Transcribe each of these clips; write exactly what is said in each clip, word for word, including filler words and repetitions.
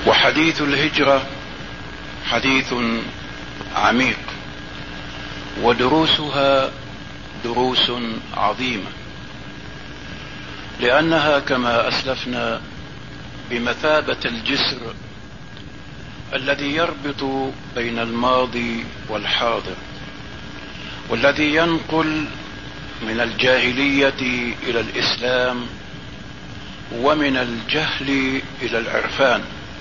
وحديث الهجرة حديث عميق، ودروسها دروس عظيمة، لأنها كما أسلفنا بمثابة الجسر الذي يربط بين الماضي والحاضر، والذي ينقل من الجاهلية إلى الإسلام ومن الجهل إلى العرفان.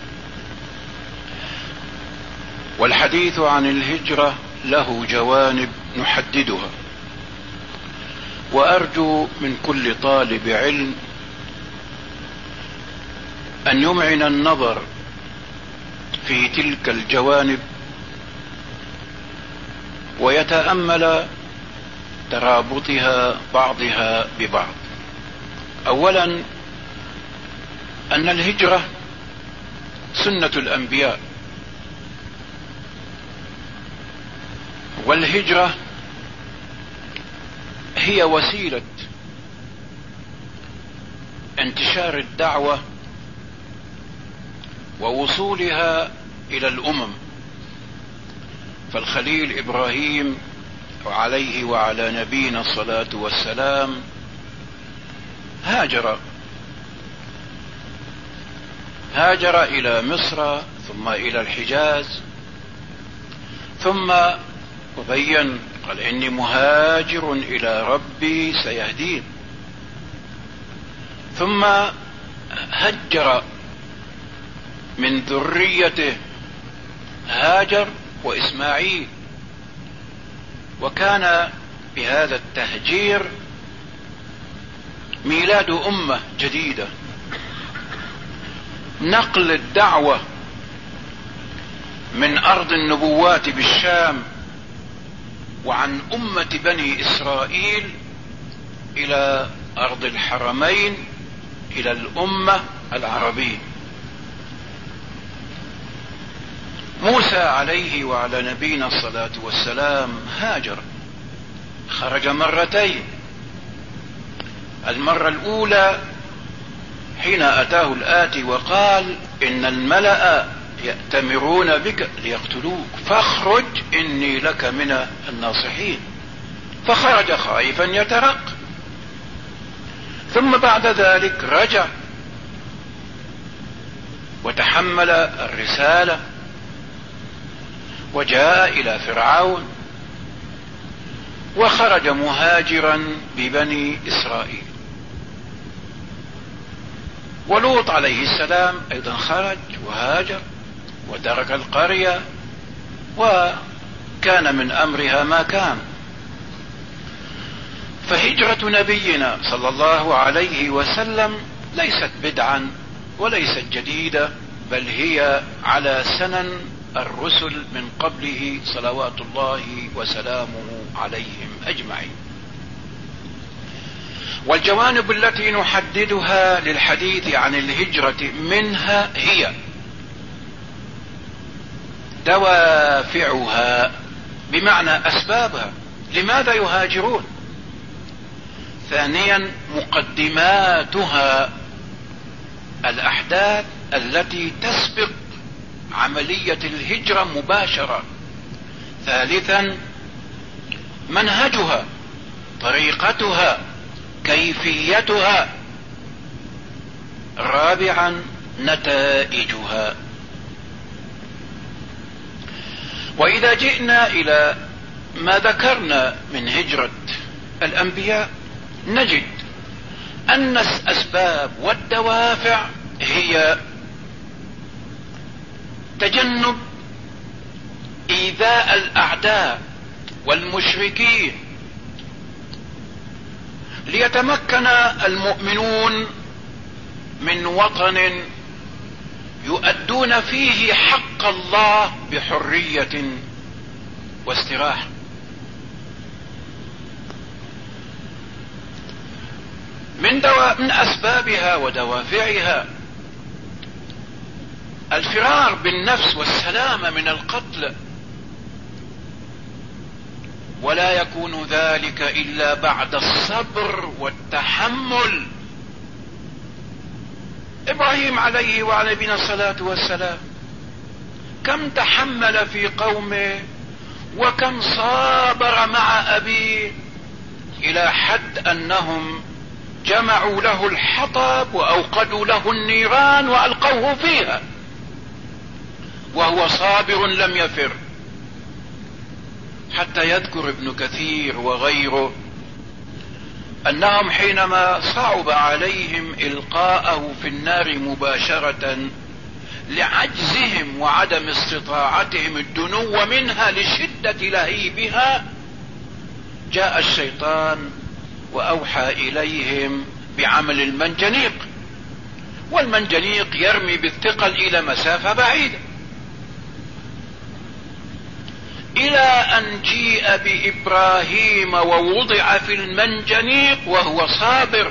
والحديث عن الهجرة له جوانب نحددها، وأرجو من كل طالب علم أن يمعن النظر في تلك الجوانب ويتأمل ترابطها بعضها ببعض. أولا، أن الهجرة سنة الأنبياء، والهجرة هي وسيلة انتشار الدعوة ووصولها إلى الأمم. فالخليل إبراهيم عليه وعلى نبينا الصلاة والسلام هاجر هاجر إلى مصر ثم إلى الحجاز، ثم وبين قال إني مهاجر إلى ربي سيهدين، ثم هجر من ذريته هاجر وإسماعيل، وكان بهذا التهجير ميلاد أمة جديدة، نقل الدعوة من أرض النبوات بالشام وعن أمة بني إسرائيل إلى أرض الحرمين، إلى الأمة العربية. موسى عليه وعلى نبينا الصلاة والسلام هاجر، خرج مرتين. المرة الأولى حين أتاه الآتي وقال إن الملأ يأتمرون بك ليقتلوك فاخرج إني لك من الناصحين، فخرج خائفا يترق. ثم بعد ذلك رجع وتحمل الرسالة وجاء إلى فرعون، وخرج مهاجرا ببني إسرائيل. ولوط عليه السلام أيضا خرج وهاجر وترك القرية، وكان من أمرها ما كان. فهجرة نبينا صلى الله عليه وسلم ليست بدعا وليست جديدة، بل هي على سنن الرسل من قبله صلوات الله وسلامه عليهم أجمعين. والجوانب التي نحددها للحديث عن الهجرة منها هي دوافعها، بمعنى أسبابها، لماذا يهاجرون. ثانيا، مقدماتها، الأحداث التي تسبق عملية الهجرة مباشرة. ثالثا، منهجها، طريقتها، كيفيتها. رابعا، نتائجها. وإذا جئنا إلى ما ذكرنا من هجرة الأنبياء نجد أن الأسباب والدوافع هي تجنب إيذاء الأعداء والمشركين، ليتمكن المؤمنون من وطن يؤدون فيه حق الله بحرية واستراحة. من, دوا... من أسبابها ودوافعها الفرار بالنفس والسلامة من القتل، ولا يكون ذلك إلا بعد الصبر والتحمل ابراهيم عليه وعلى نبينا الصلاة والسلام كم تحمل في قومه وكم صابر مع ابيه، الى حد انهم جمعوا له الحطب واوقدوا له النيران والقوه فيها وهو صابر لم يفر. حتى يذكر ابن كثير وغيره انهم حينما صعب عليهم القاءه في النار مباشرة لعجزهم وعدم استطاعتهم الدنو منها لشدة لهيبها، جاء الشيطان واوحى اليهم بعمل المنجنيق، والمنجنيق يرمي بالثقل الى مسافة بعيدة، الى ان جيء بابراهيم ووضع في المنجنيق وهو صابر،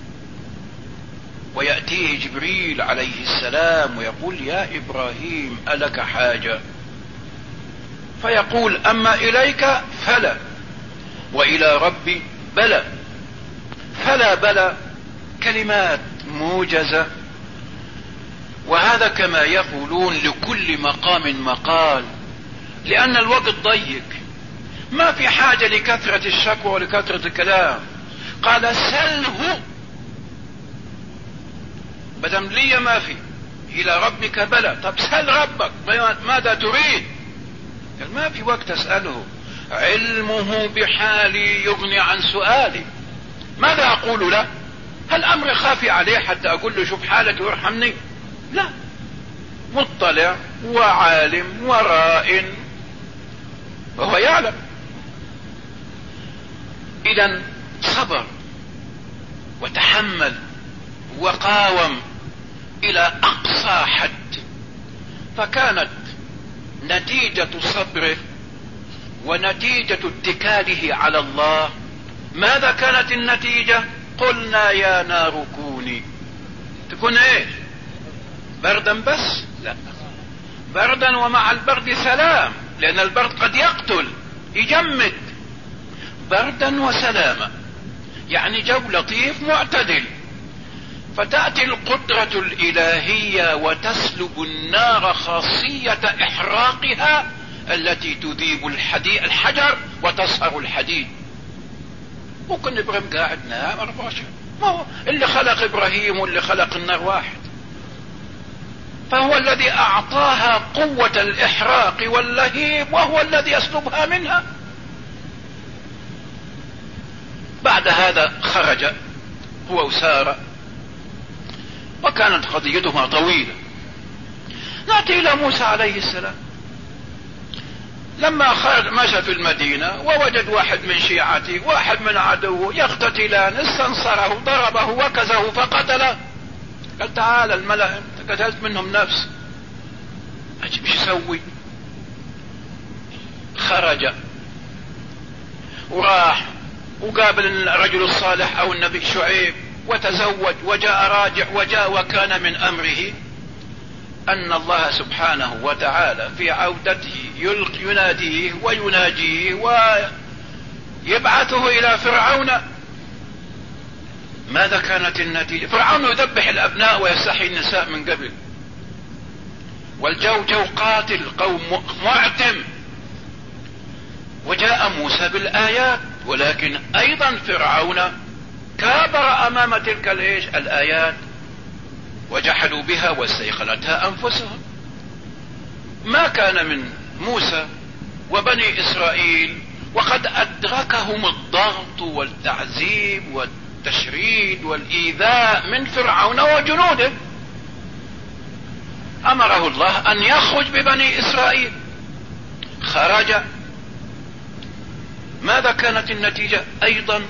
ويأتيه جبريل عليه السلام ويقول يا ابراهيم ألك حاجة؟ فيقول اما اليك فلا، والى ربي بلى. فلا بلى كلمات موجزة، وهذا كما يقولون لكل مقام مقال، لان الوقت ضيق، ما في حاجة لكثرة الشكوى ولكثرة الكلام. قال سله، بدم لي ما في، الى ربك بلى. طب سل ربك ماذا تريد؟ قال ما في وقت اسأله، علمه بحالي يغني عن سؤالي. ماذا اقول له؟ هل امر خافي عليه حتى اقول له شوف حالك وارحمني؟ لا، مطلع وعالم ورائن وهو يعلم. اذا صبر وتحمل وقاوم الى اقصى حد، فكانت نتيجة صبره ونتيجة اتكاله على الله ماذا كانت النتيجة؟ قلنا يا نار كوني، تكون ايش؟ بردا بس؟ لا، بردا ومع البرد سلام، لان البرد قد يقتل يجمد. بردا وسلاما يعني جو لطيف معتدل. فتأتي القدرة الإلهية وتسلب النار خاصية إحراقها التي تذيب الحديد الحجر وتصهر الحديد. ممكن ابراهيم قاعد نام أربعة عشر، ما هو اللي خلق ابراهيم واللي خلق النار واحد، فهو الذي اعطاها قوة الاحراق واللهيب وهو الذي يسلبها منها. بعد هذا خرج هو وسارة، وكانت قضيتهما طويلة. نأتي الى موسى عليه السلام، لما خرج مشى في المدينة ووجد واحد من شيعته واحد من عدوه يقتتلان، استنصره ضربه وكزه فقتله. قال تعال الملأ انت قتلت منهم نفس، ايش يسوي؟ خرج وراح وقابل الرجل الصالح او النبي شعيب وتزوج وجاء راجع وجاء، وكان من امره ان الله سبحانه وتعالى في عودته يلقي يناديه ويناجيه ويبعثه الى فرعون. ماذا كانت النتيجة؟ فرعون يذبح الابناء ويستحيي النساء من قبل، والجو جو قاتل، قوم معتم. وجاء موسى بالايات، ولكن ايضا فرعون كابر امام تلك الايش الايات وجحدوا بها واستيقنتها انفسهم. ما كان من موسى وبني اسرائيل وقد ادركهم الضغط والتعذيب والتشريد والايذاء من فرعون وجنوده، امره الله ان يخرج ببني اسرائيل. خرج، ماذا كانت النتيجة؟ ايضا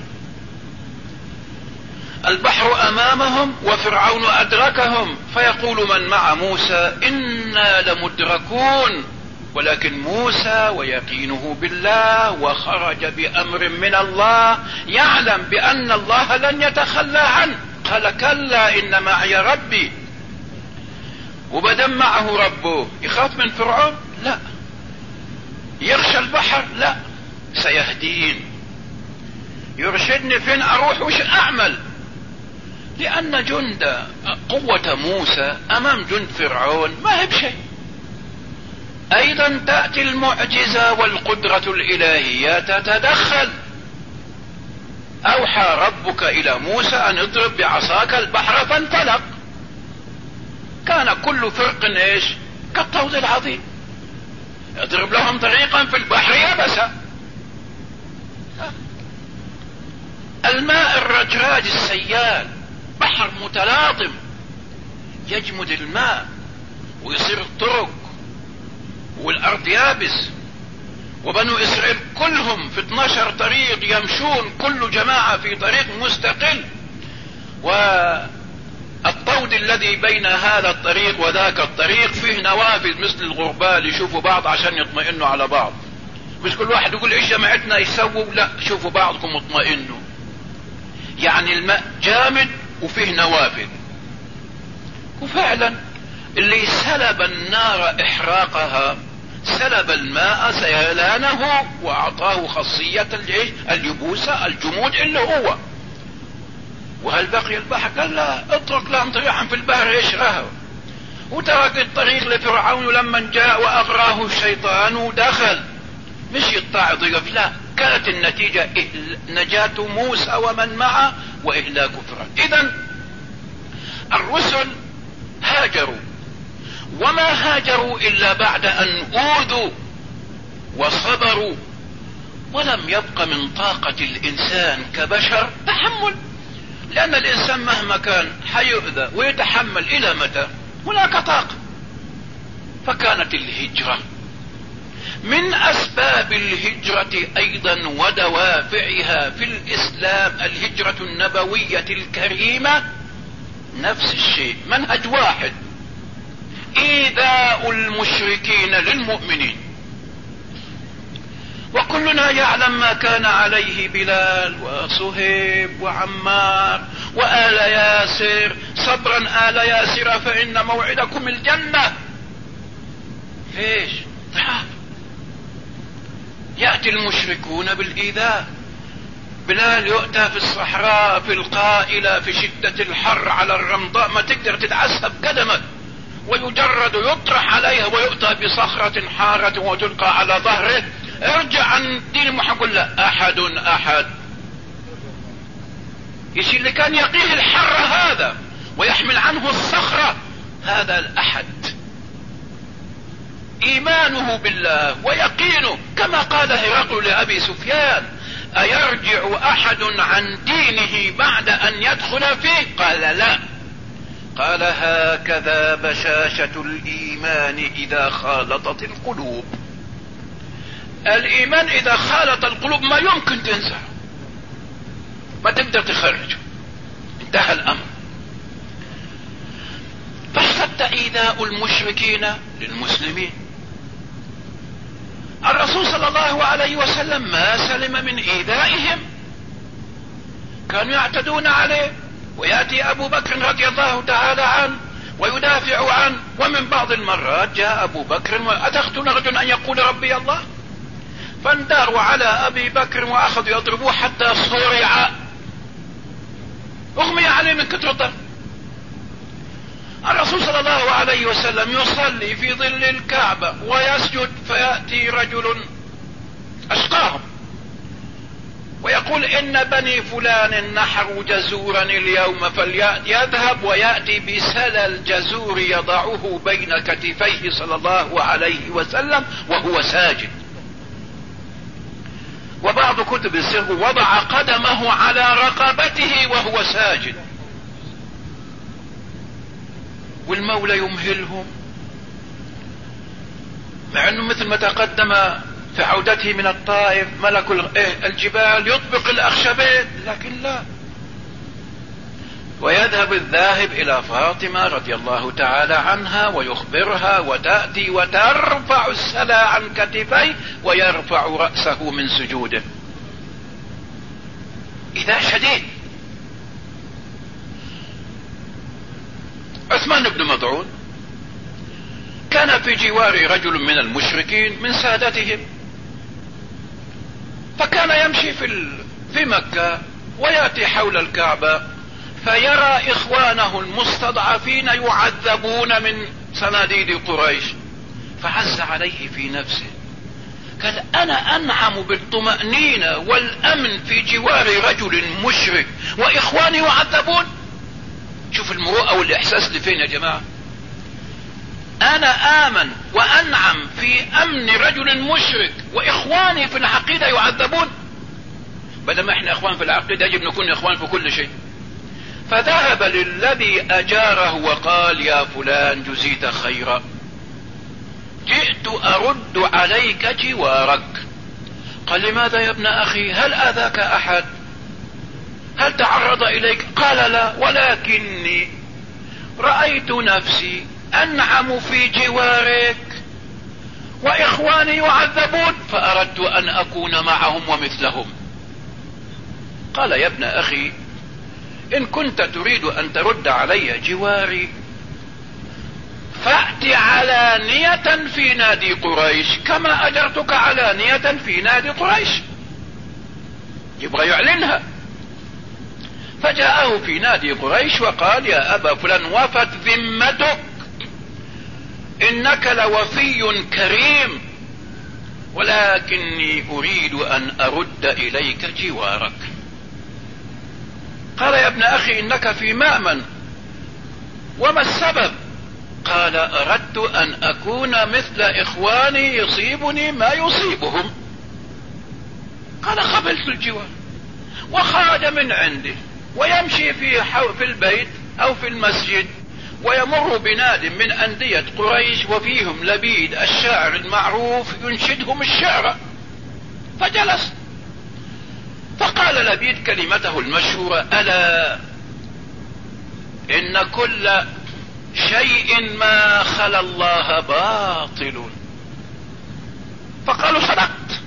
البحر امامهم وفرعون ادركهم، فيقول من مع موسى انا لمدركون، ولكن موسى ويقينه بالله وخرج بامر من الله يعلم بان الله لن يتخلى عنه. قال كلا ان معي ربي. وبدم معه ربه يخاف من فرعون؟ لا. يخشى البحر؟ لا. سيهدين، يرشدني فين اروح وش اعمل. لأن جند قوة موسى أمام جند فرعون ما هي بشيء. أيضا تأتي المعجزة والقدرة الإلهية تتدخل. أوحى ربك إلى موسى أن اضرب بعصاك البحر فانفلق، كان كل فرق ايش؟ كالطود العظيم. اضرب لهم طريقا في البحر يبسا. الماء الرجراج السيال، بحر متلاطم يجمد الماء ويصير الطرق والارض يابس، وبنو اسرائيل كلهم في اثناشر طريق يمشون كل جماعة في طريق مستقل، والطود الذي بين هذا الطريق وذاك الطريق فيه نوافذ مثل الغربال يشوفوا بعض عشان يطمئنوا على بعض، مش كل واحد يقول ايش جماعتنا يسووا، لا شوفوا بعضكم اطمئنوا. يعني الماء جامد وفيه نوافذ. وفعلا اللي سلب النار احراقها سلب الماء سيلانه واعطاه خاصية اليبوسة الجمود اللي هو. وهل بقي البحر؟ قال لا، اترك لهم طريقا في البحر يشرها. وترك الطريق لفرعون لما جاء واغراه الشيطان ودخل، مش يقطع ضيف، لا، كانت النتيجة نجاة موسى ومن معه واهلاك فرعون. اذا الرسل هاجروا، وما هاجروا الا بعد ان اوذوا وصبروا، ولم يبق من طاقة الانسان كبشر تحمل، لان الانسان مهما كان حيؤذى ويتحمل الى متى؟ هناك طاقة. فكانت الهجرة من اسباب الهجرة ايضا ودوافعها في الاسلام الهجرة النبوية الكريمة نفس الشيء، منهج واحد، ايذاء المشركين للمؤمنين. وكلنا يعلم ما كان عليه بلال وصهيب وعمار وآل ياسر. صبرا آل ياسر فإن موعدكم الجنة. ليش؟ ضعاف. يأتي المشركون بالإيذاء. بلال يؤتى في الصحراء في القائلة في شدة الحر على الرمضاء ما تقدر تتعسف قدمك، ويجرد يطرح عليها ويؤتى بصخرة حارة وتلقى على ظهره. ارجع عن دين محمد. لا، احد احد. يشي اللي كان يقيه الحر هذا ويحمل عنه الصخرة، هذا الاحد ايمانه بالله ويقينه، كما قال هرقل لابي سفيان: ايرجع احد عن دينه بعد ان يدخل فيه؟ قال لا. قال: هكذا بشاشة الايمان اذا خالطت القلوب. الايمان اذا خالط القلوب ما يمكن تنزع، ما تقدر تخرج، انتهى الامر. فاشتد ايذاء المشركين للمسلمين. الرسول صلى الله عليه وسلم ما سلم من ايذائهم، كانوا يعتدون عليه، ويأتي ابو بكر رضي الله تعالى عنه ويدافع عنه. ومن بعض المرات جاء ابو بكر: اتقتل رجلا ان يقول ربي الله؟ فانداروا على ابي بكر واخذوا يضربوه حتى صرع، اغمي عليه من كثر الضرب. الرسول صلى الله عليه وسلم يصلي في ظل الكعبة ويسجد، فيأتي رجل اشقاهم ويقول: ان بني فلان نحروا جزورا اليوم فليذهب ويأتي بسلل جزور يضعه بين كتفيه صلى الله عليه وسلم وهو ساجد. وبعض كتب السر وضع قدمه على رقبته وهو ساجد. والمولى يمهلهم، مع انه مثل ما تقدم في عودته من الطائف ملك الجبال يطبق الاخشبين، لكن لا. ويذهب الذاهب الى فاطمة رضي الله تعالى عنها ويخبرها، وتأتي وترفع السلا عن كتفيه ويرفع رأسه من سجوده. إذا شديد. عثمان بن مظعون كان في جوار رجل من المشركين من سادتهم، فكان يمشي في في مكة ويأتي حول الكعبة، فيرى اخوانه المستضعفين يعذبون من صناديد قريش، فعز عليه في نفسه، قال انا انعم بالطمأنينة والامن في جوار رجل مشرك واخواني يعذبون. شوف المروءة والاحساس اللي فين يا جماعة. انا امن وانعم في امن رجل مشرك واخواني في العقيدة يعذبون. بدل ما احنا اخوان في العقيدة يجب نكون اخوان في كل شيء. فذهب للذي اجاره وقال يا فلان جزيت خيرا، جئت ارد عليك جوارك. قال لماذا يا ابن اخي؟ هل اذاك احد؟ هل تعرض اليك؟ قال لا، ولكني رأيت نفسي انعم في جوارك واخواني يعذبون فاردت ان اكون معهم ومثلهم. قال يا ابن اخي ان كنت تريد ان ترد علي جواري فأت علانية في نادي قريش كما اجرتك علانية في نادي قريش. يبغى يعلنها. فجاءه في نادي قريش وقال يا ابا فلان وفت ذمتك، انك لوفي كريم، ولكني اريد ان ارد اليك جوارك. قال يا ابن اخي انك في مأمن، وما السبب؟ قال اردت ان اكون مثل اخواني يصيبني ما يصيبهم. قال قبلت الجوار. وخرج من عنده ويمشي في, في البيت او في المسجد ويمر بناد من اندية قريش وفيهم لبيد الشاعر المعروف ينشدهم الشعر، فجلس فقال لبيد كلمته المشهورة الا ان كل شيء ما خلا الله باطل. فقالوا صدقت.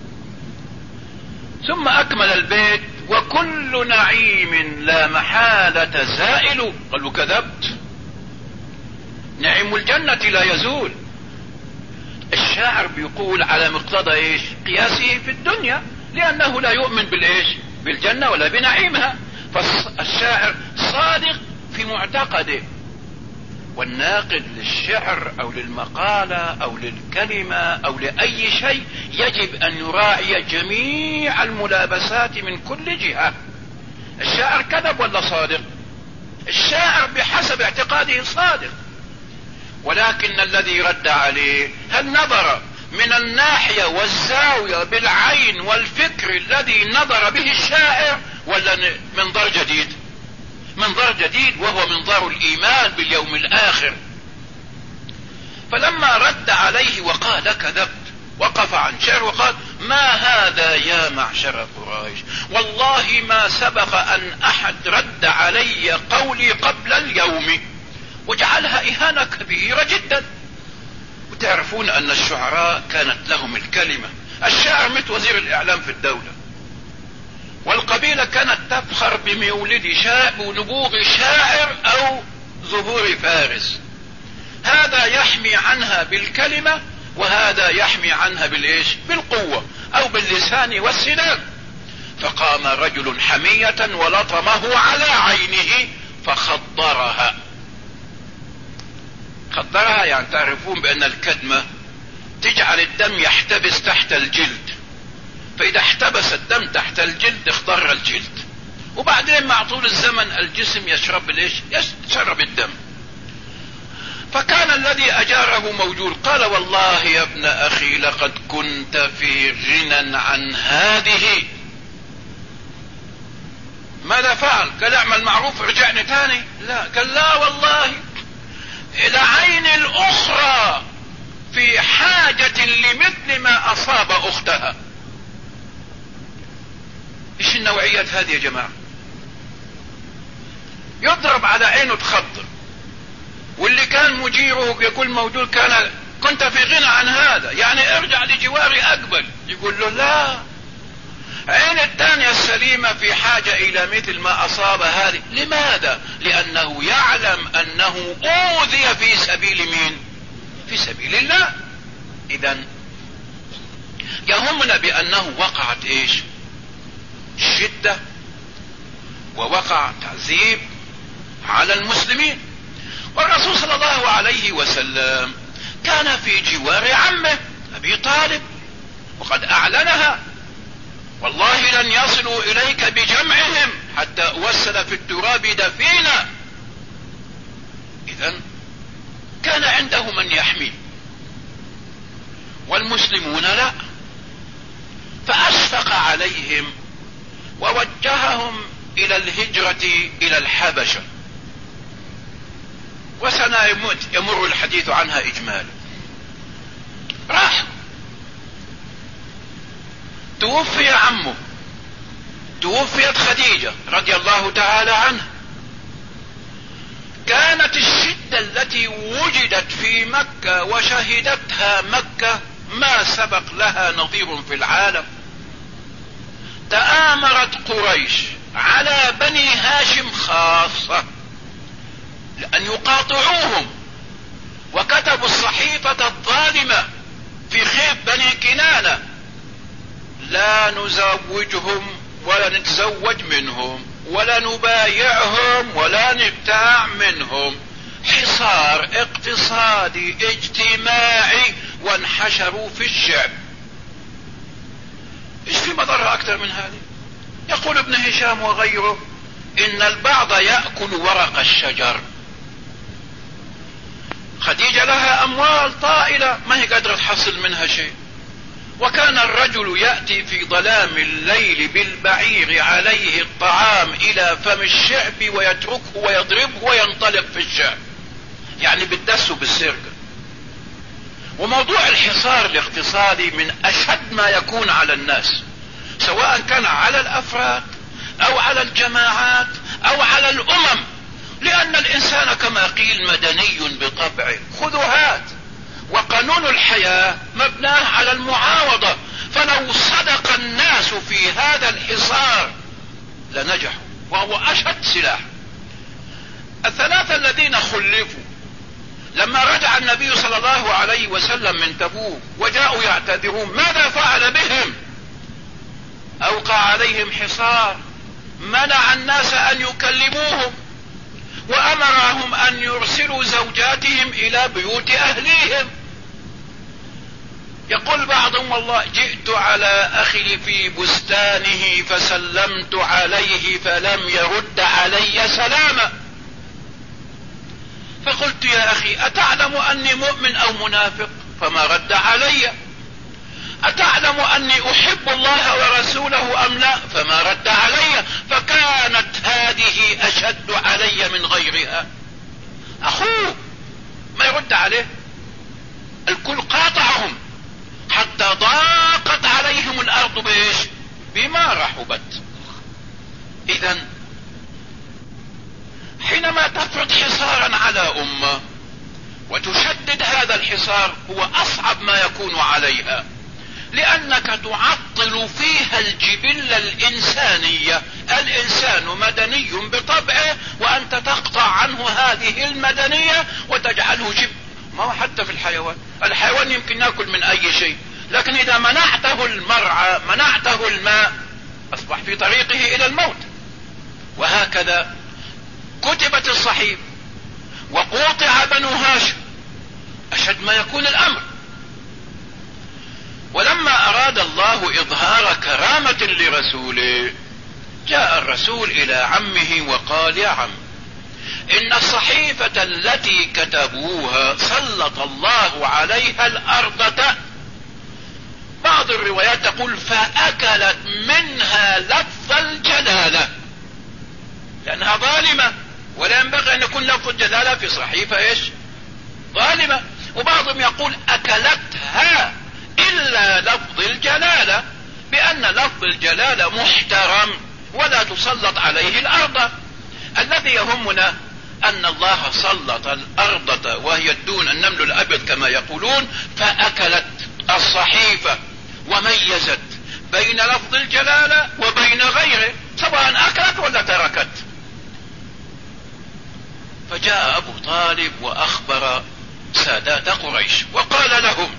ثم اكمل البيت وكل نعيم لا محالة زائل. قالوا كذبت، نعيم الجنة لا يزول. الشاعر بيقول على مقتضى ايش؟ قياسه في الدنيا، لانه لا يؤمن بالايش؟ بالجنة ولا بنعيمها. فالشاعر صادق في معتقده. والناقد للشعر او للمقالة او للكلمة او لأي شيء يجب ان يراعي جميع الملابسات من كل جهة. الشاعر كذب ولا صادق؟ الشاعر بحسب اعتقاده صادق، ولكن الذي رد عليه هل نظر من الناحية والزاوية بالعين والفكر الذي نظر به الشاعر، ولا منظر جديد؟ منظر جديد، وهو منظر الايمان باليوم الاخر. فلما رد عليه وقال كذبت وقف عن شعر وقال ما هذا يا معشر قريش، والله ما سبق ان احد رد علي قولي قبل اليوم، وجعلها اهانة كبيرة جدا. وتعرفون ان الشعراء كانت لهم الكلمة. الشاعر مثل وزير الاعلام في الدولة، والقبيلة كانت تفخر بمولد شاعر ونبوغ شاعر او ظهور فارس. هذا يحمي عنها بالكلمة وهذا يحمي عنها بالايش؟ بالقوة او باللسان والسنان. فقام رجل حمية ولطمه على عينه فخضرها. خضرها يعني تعرفون بان الكدمة تجعل الدم يحتبس تحت الجلد، فاذا احتبس الدم تحت الجلد اخضر الجلد، وبعدين مع طول الزمن الجسم يشرب الايش؟ يشرب الدم. فكان الذي اجاره موجود. قال والله يا ابن اخي لقد كنت في غنى عن هذه. ماذا فعل؟ قال اعمل معروف رجعني تاني؟ لا. قال لا والله العين الاخرى في حاجة لمثل ما اصاب اختها. ايش النوعيات هذه يا جماعة؟ يضرب على عينه تخضر، واللي كان مجيره يقول موجود كان كنت في غنى عن هذا، يعني ارجع لجواري اقبل. يقول له لا، عين الثانية السليمة في حاجة الى مثل ما اصاب هذه. لماذا؟ لانه يعلم انه اوذي في سبيل مين؟ في سبيل الله. اذا يهمنا بانه وقعت ايش؟ شدة، ووقع تعذيب، على المسلمين. والرسول صلى الله عليه وسلم كان في جوار عمه أبي طالب، وقد أعلنها: والله لن يصلوا إليك بجمعهم حتى أوسل في التراب دفينا. إذن كان عنده من يحميه، والمسلمون لا، فأشفق عليهم ووجههم إلى الهجرة إلى الحبشة، وسنمر الحديث عنها إجمالا. راح، توفي عمه، توفيت خديجة رضي الله تعالى عنها. كانت الشدة التي وجدت في مكة وشهدتها مكة ما سبق لها نظير في العالم. تآمرت قريش على بني هاشم خاصة لأن يقاطعوهم، وكتبوا الصحيفة الظالمة في خيف بني كنانة: لا نزوجهم ولا نتزوج منهم ولا نبايعهم ولا نبتاع منهم. حصار اقتصادي اجتماعي، وانحشروا في الشعب. ايش في مضرة اكثر من هذه؟ يقول ابن هشام وغيره: ان البعض يأكل ورق الشجر. خديجة لها اموال طائلة ما هي قادرة تحصل منها شيء، وكان الرجل يأتي في ظلام الليل بالبعير عليه الطعام الى فم الشعب ويتركه ويضربه وينطلق في الشعب، يعني بالدس بالسرقة. وموضوع الحصار الاقتصادي من اشد ما يكون على الناس، سواء كان على الافراد او على الجماعات او على الامم، لان الانسان كما قيل مدني بطبعه، خذوا هات، وقانون الحياة مبناه على المعاوضة. فلو صدق الناس في هذا الحصار لنجحوا، وهو اشد سلاح. الثلاثة الذين خلفوا لما رجع النبي صلى الله عليه وسلم من تبوك وجاءوا يعتذرون، ماذا فعل بهم؟ اوقع عليهم حصار، منع الناس ان يكلموهم، وامرهم ان يرسلوا زوجاتهم الى بيوت اهليهم. يقول بعضهم: والله جئت على اخي في بستانه فسلمت عليه فلم يرد علي سلاما، فقلت: يا اخي اتعلم اني مؤمن او منافق؟ فما رد علي. اتعلم اني احب الله ورسوله ام لا؟ فما رد علي. فكانت هذه اشد علي من غيرها. اخوه ما يرد عليه، الكل قاطعهم حتى ضاقت عليهم الارض بايش؟ بما رحبت. اذا حينما تفرض حصارا على امة وتشدد هذا الحصار، هو اصعب ما يكون عليها، لانك تعطل فيها الجبلة الانسانية. الانسان مدني بطبعه، وانت تقطع عنه هذه المدنية وتجعله جبل. ما هو حتى في الحيوان، الحيوان يمكن يأكل من اي شيء، لكن اذا منعته المرعى منعته الماء اصبح في طريقه الى الموت. وهكذا كتبت الصحيفة وقوطع بنو هاشم، اشد ما يكون الامر. ولما اراد الله اظهار كرامة لرسوله، جاء الرسول الى عمه وقال: يا عم، ان الصحيفة التي كتبوها سلط الله عليها الارض. بعض الروايات تقول: فاكلت منها لفظ الجلالة، لانها ظالمة، ولا ينبغي ان يكون لفظ الجلالة في صحيفة ايش؟ ظالمة. وبعضهم يقول: اكلتها الا لفظ الجلالة، بان لفظ الجلالة محترم ولا تسلط عليه الارض. الذي يهمنا ان الله سلط الارض وهي الدون، النمل الابيض كما يقولون، فاكلت الصحيفة وميزت بين لفظ الجلالة وبين غيره، سواء اكلت ولا تركت. فجاء ابو طالب واخبر سادات قريش وقال لهم: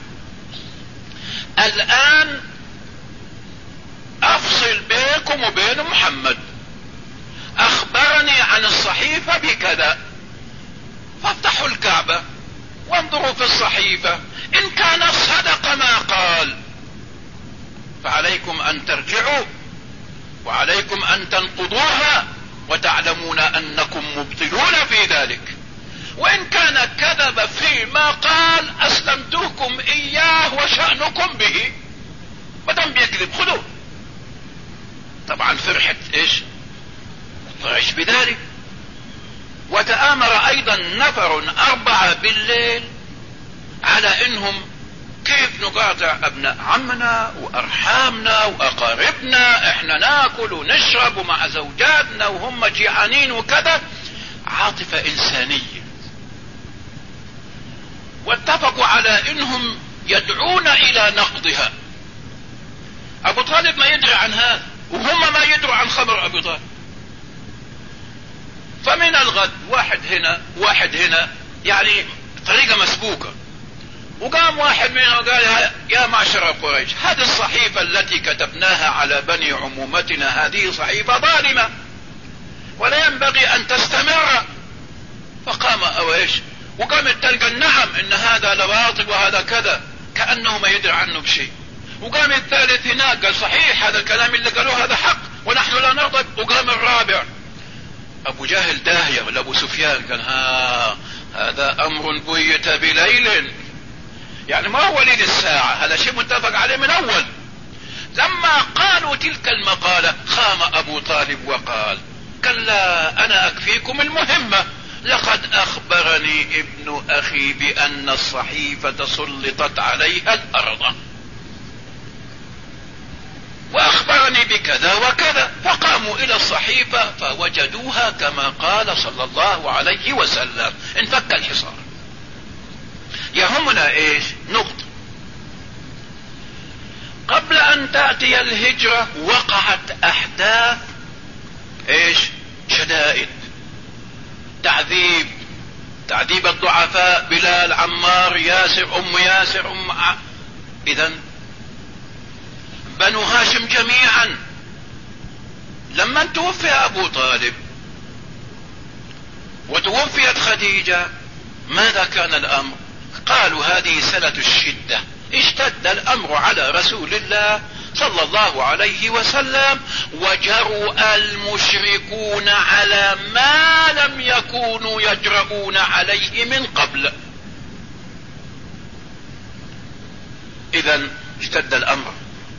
الان افصل بينكم وبين محمد، اخبرني عن الصحيفة بكذا، فافتحوا الكعبة وانظروا في الصحيفة، ان كان صدق ما قال فعليكم ان ترجعوا وعليكم ان تنقضوها وتعلمون انكم مبطلون في ذلك، وان كان كذب فيما قال اسلمتكم اياه وشأنكم به، مادام بيكذب خذوه. طبعا فرحت ايش؟ فرح بذلك. وتآمر ايضا نفر اربعة بالليل على انهم كيف نقاطع ابناء عمنا وارحامنا واقاربنا، احنا ناكل ونشرب مع زوجاتنا وهم جيعانين وكذا، عاطفة انسانية. واتفقوا على انهم يدعون الى نقضها. ابو طالب ما يدري عن هذا وهم ما يدروا عن خبر ابو طالب. فمن الغد واحد هنا واحد هنا، يعني طريقة مسبوكة، وقام واحد منهم قال يا معشر قريش، هذه الصحيفة التي كتبناها على بني عمومتنا هذه صحيفة ظالمة ولا ينبغي ان تستمر. فقام اويش وقام التالي نعم ان هذا لباطل وهذا كذا، كأنه ما يدري عنه بشيء. وقام الثالث هناك قال صحيح هذا الكلام اللي قالوه هذا حق ونحن لا نرضى. وقام الرابع ابو جاهل داهية ولا ابو سفيان قال ها هذا امر بيت بليل، يعني ما هو وليد الساعة، هذا شيء متفق عليه من اول. لما قالوا تلك المقالة خام ابو طالب وقال كلا انا اكفيكم المهمة، لقد اخبرني ابن اخي بان الصحيفة سلطت عليها الارض واخبرني بكذا وكذا. فقاموا الى الصحيفة فوجدوها كما قال صلى الله عليه وسلم. انفك الحصار. يهمنا ايش؟ نقطة. قبل ان تأتي الهجرة وقعت احداث ايش؟ شدائد، تعذيب تعذيب الضعفاء، بلال، عمار، ياسر، ام ياسر، ام ع... اذا بنو هاشم جميعا. لما توفي ابو طالب وتوفيت خديجة ماذا كان الامر؟ قالوا هذه سنة الشدة، اشتد الامر على رسول الله صلى الله عليه وسلم، وجرؤ المشركون على ما لم يكونوا يجرؤون عليه من قبل. اذا اشتد الامر.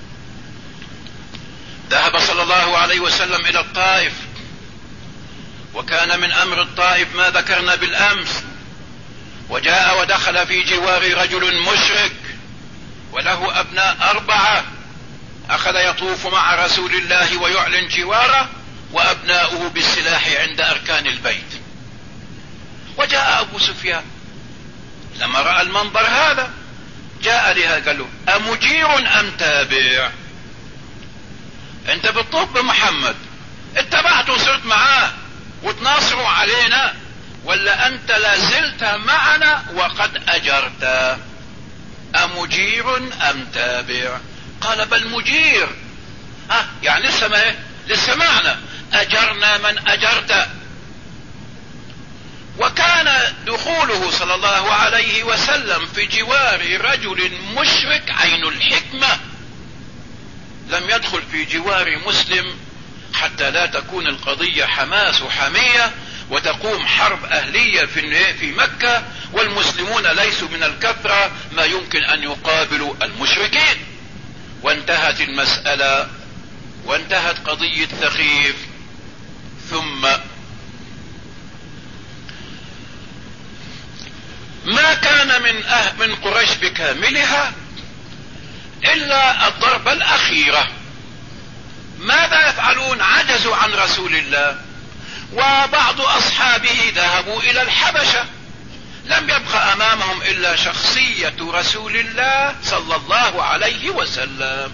ذهب صلى الله عليه وسلم الى الطائف، وكان من امر الطائف ما ذكرنا بالامس، وجاء ودخل في جوار رجل مشرك وله ابناء اربعة، اخذ يطوف مع رسول الله ويعلن جواره وابناؤه بالسلاح عند اركان البيت. وجاء ابو سفيان لما رأى المنظر هذا جاء لها قال له امجير ام تابع؟ انت بتطوف بمحمد اتبعته وصرت معاه وتناصروا علينا، ولا انت لازلت معنا وقد اجرت؟ امجير ام تابع؟ قال بل مجير. ها يعني لسه ما ايه لسه معنا، اجرنا من اجرت. وكان دخوله صلى الله عليه وسلم في جوار رجل مشرك عين الحكمة، لم يدخل في جوار مسلم حتى لا تكون القضية حماس وحمية وتقوم حرب اهلية في في مكة، والمسلمون ليسوا من الكثرة ما يمكن ان يقابلوا المشركين. وانتهت المسألة وانتهت قضية ثقيف. ثم ما كان من أه من قريش بكاملها الا الضربة الاخيرة. ماذا يفعلون؟ عجزوا عن رسول الله، وبعض اصحابه ذهبوا الى الحبشة، لم يبقى امامهم الا شخصية رسول الله صلى الله عليه وسلم.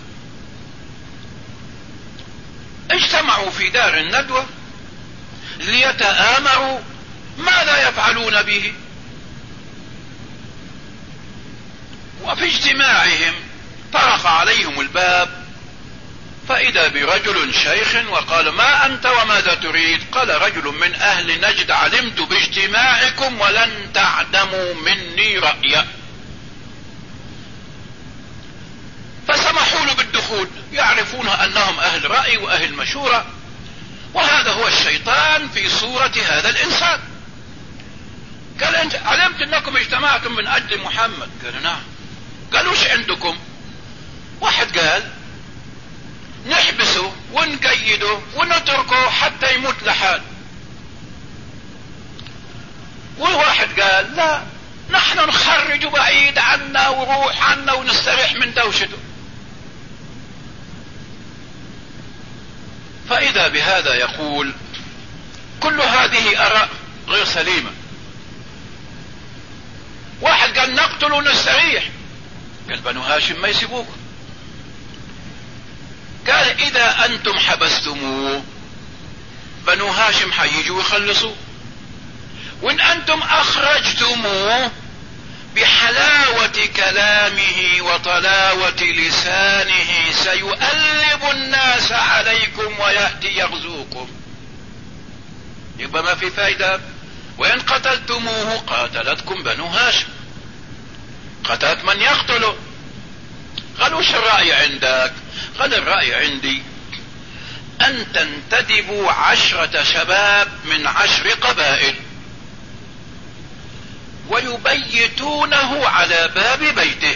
اجتمعوا في دار الندوة ليتآمروا ماذا يفعلون به. وفي اجتماعهم طرق عليهم الباب فإذا برجل شيخ وقال: ما أنت وماذا تريد؟ قال: رجل من أهل نجد، علمت باجتماعكم ولن تعدموا مني رأيا. فسمحوا له بالدخول، يعرفون أنهم أهل رأي وأهل مشورة، وهذا هو الشيطان في صورة هذا الإنسان. قال: أنت علمت أنكم اجتمعتم من أجل محمد؟ قال: نعم. قالوا: وش عندكم؟ واحد قال: نحبسه ونقيده ونتركه حتى يموت لحال. والواحد قال: لا، نحن نخرجه بعيد عنا وروح عنا ونستريح من دوشته. فإذا بهذا يقول: كل هذه آراء غير سليمة. واحد قال: نقتل ونستريح. قال: بنو هاشم ما يسيبوك. قال: إذا أنتم حبستموه بنو هاشم حييجوا ويخلصوا، وإن أنتم أخرجتموه بحلاوة كلامه وطلاوة لسانه سيؤلب الناس عليكم ويأتي يغزوكم، يبقى ما في فايدة. وإن قتلتموه قاتلتكم بنو هاشم، قتلت من يقتله. قال: وش الرأي عندك؟ قال: الرأي عندي أن تنتدبوا عشرة شباب من عشر قبائل ويبيتونه على باب بيته،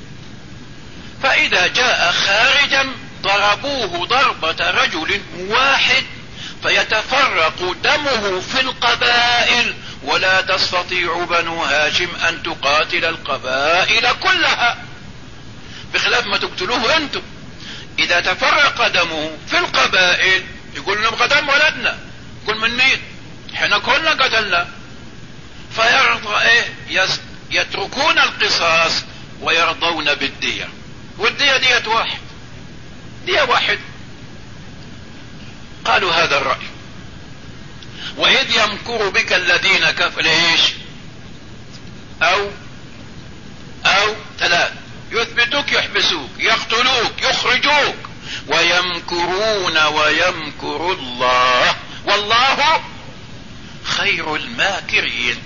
فإذا جاء خارجا ضربوه ضربة رجل واحد فيتفرق دمه في القبائل، ولا تستطيع بنو هاشم أن تقاتل القبائل كلها، بخلاف ما تقتلوه أنتم. إذا تفرق دمه في القبائل يقول لهم: قتل ولدنا. يقول: من مين؟ احنا كلنا قتلنا. فيرضى ايه؟ يتركون القصاص ويرضون بالدية، والدية دية واحد، دية واحد. قالوا: هذا الرأي. وإذ يمكر بك الذين كفروا ليش؟ أو أو ثلاث: يثبتوك، يحبسوك، يقتلوك، يخرجوك، ويمكرون ويمكر الله والله خير الماكرين.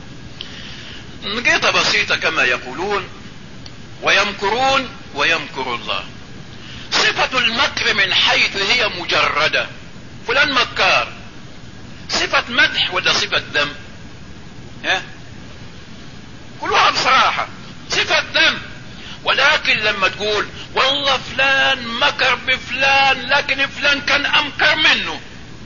نقيطة بسيطة كما يقولون: ويمكرون ويمكر الله. صفة المكر من حيث هي مجردة، فلان مكار، صفة مدح ولا صفة ذم؟ ها؟ كلها بصراحة صفة ذم. ولكن لما تقول والله فلان مكر بفلان لكن فلان كان امكر منه،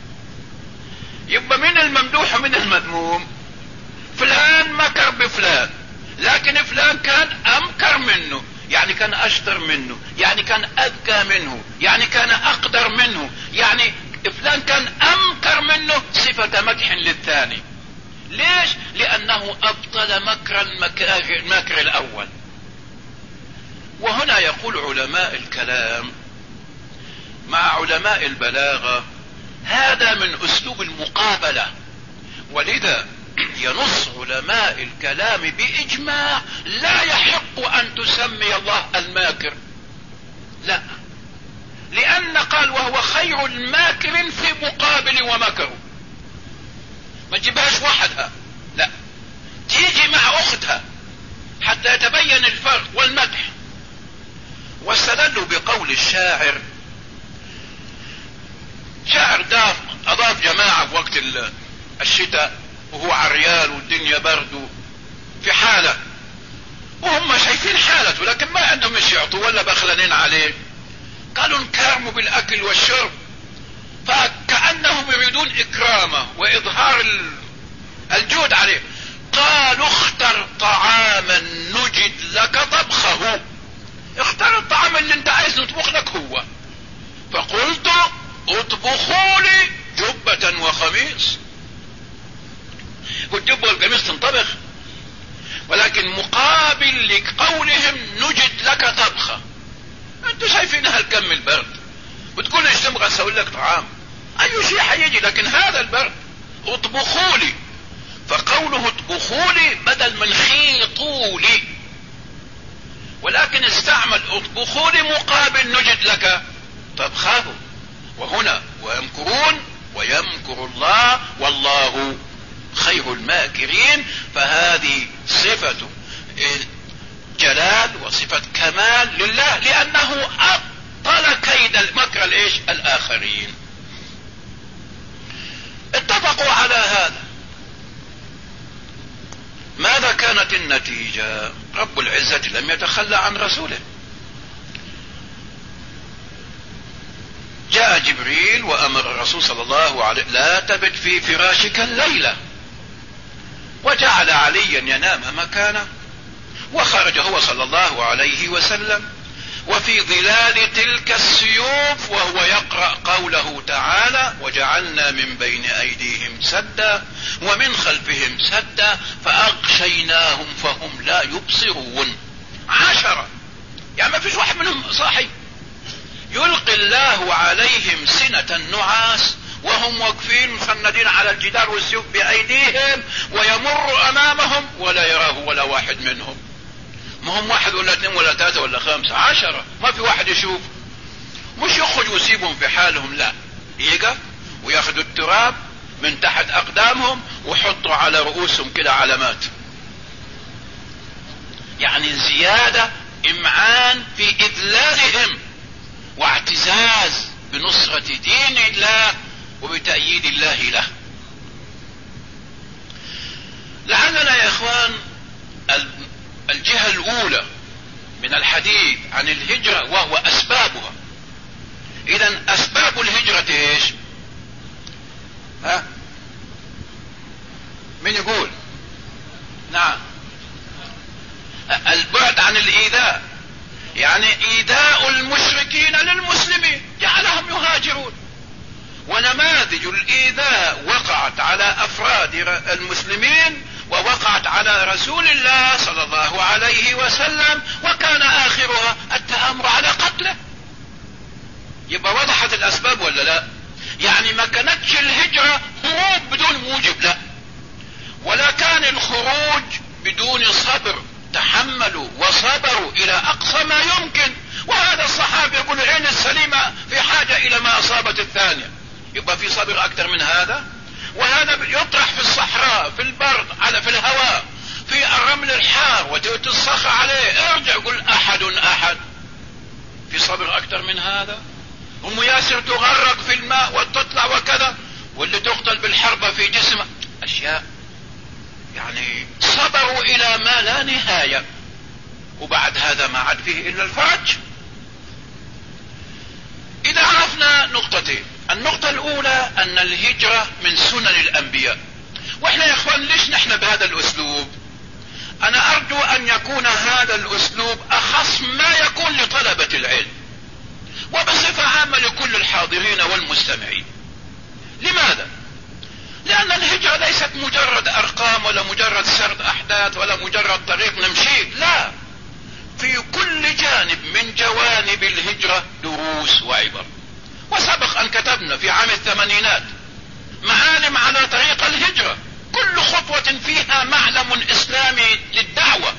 يبقى من الممدوح ومن المذموم؟ فلان مكر بفلان لكن فلان كان امكر منه، يعني كان اشطر منه، يعني كان اذكى منه، يعني كان اقدر منه، يعني فلان كان امكر منه. صفة مدح للثاني. ليش؟ لانه ابطل مكر المكر الاول. وهنا يقول علماء الكلام مع علماء البلاغة: هذا من اسلوب المقابلة، ولذا ينص علماء الكلام باجماع: لا يحق ان تسمي الله الماكر، لا، لان قال وهو خير الماكر في مقابل ومكر. ما تجيبهاش وحدها، لا، تيجي مع اختها حتى يتبين الفرق والمدح. واستدلوا بقول الشاعر، شاعر داف اضاف جماعة في وقت الشتاء وهو عريان والدنيا برد في حالة، وهم شايفين حالته لكن ما عندهم ايش يعطوا ولا بخلانين عليه. قالوا انكرموا بالاكل والشرب، فكأنهم يريدون اكرامه واظهار الجود عليه. قالوا اختر طعاما نجد لك طبخه، اختار الطعام اللي انت عايز نطبخ لك هو. فقلت اطبخوا لي جبة وخميس. والجبة والقميص تنطبخ، ولكن مقابل لقولهم نجد لك طبخة. انتوا شايفينها الكم البرد، بتقول ايش تبغى اسوي لك طعام؟ اي شيء حيجي، لكن هذا البرد. اطبخوا لي، فقوله اطبخوا لي بدل من خيطوا لي، ولكن استعمل اطبخوا لي مقابل نجد لك. طب خافوا. وهنا ويمكرون ويمكر الله والله خير الماكرين، فهذه صفة جلال وصفة كمال لله، لأنه أبطل كيد المكر الإيش الآخرين. اتفقوا على هذا. ماذا كانت النتيجة؟ رب العزة لم يتخلى عن رسوله. جاء جبريل وأمر الرسول صلى الله عليه وسلم لا تبت في فراشك الليلة، وجعل عليا ينام مكانه، وخرج هو صلى الله عليه وسلم وفي ظلال تلك السيوف وهو يقرأ قوله تعالى وجعلنا من بين أيديهم سدا ومن خلفهم سدا فأغشيناهم فهم لا يبصرون. عشرة، يعني ما فيش واحد منهم صاحي. يلقي الله عليهم سنة النعاس وهم واقفين مسندين على الجدار والسيوف بأيديهم، ويمر أمامهم ولا يراه ولا واحد منهم. ما هم واحد ولا اثنين ولا ثلاثة ولا خمسة، عشرة، ما في واحد يشوف. مش يخرج ويسيبهم في حالهم، لا، يقف وياخذوا التراب من تحت أقدامهم ويحطوا على رؤوسهم كده علامات، يعني زيادة إمعان في إذلالهم واعتزاز بنصرة دين الله وبتأييد الله له. لعلنا يا إخوان الجهة الأولى من الحديث عن الهجرة وهو أسبابها. إذن أسباب الهجرة إيش؟ ها؟ من يقول؟ نعم، البعد عن الإيذاء، يعني إيذاء المشركين للمسلمين جعلهم يهاجرون. ونماذج الإيذاء وقعت على أفراد المسلمين ووقعت على رسول الله صلى الله عليه وسلم، وكان آخرها التآمر على قتله. يبقى وضحت الأسباب ولا لا؟ يعني ما كانتش الهجرة هروب بدون موجب، لا، ولا كان الخروج بدون صبر، تحملوا وصبروا إلى أقصى ما يمكن. وهذا الصحابي يقول العين السليمة في حاجة إلى ما أصابت الثانية. يبقى في صبر أكثر من هذا؟ وهذا يطرح في الصحراء في البرد على في الهواء في الرمل الحار وتؤتي الصخر عليه، ارجع يقول أحد أحد. في صبر أكثر من هذا؟ أم ياسر تغرق في الماء وتطلع وكذا، واللي تقتل بالحربة في جسمه، أشياء يعني صبروا إلى ما لا نهاية. وبعد هذا ما عاد فيه إلا الفرج. إذا عرفنا نقطتين، النقطة الأولى أن الهجرة من سنن الأنبياء. وإحنا يا إخوان ليش نحن بهذا الأسلوب؟ أنا أرجو أن يكون هذا الأسلوب أخص ما يكون لطلبة العلم، وبصفة عامة لكل الحاضرين والمستمعين. لماذا؟ لأن الهجرة ليست مجرد أرقام ولا مجرد سرد أحداث ولا مجرد طريق نمشي، لا، في كل جانب من جوانب الهجرة دروس وعبر. وسبق أن كتبنا في عام الثمانينات معالم على طريق الهجرة، كل خطوة فيها معلم إسلامي للدعوة.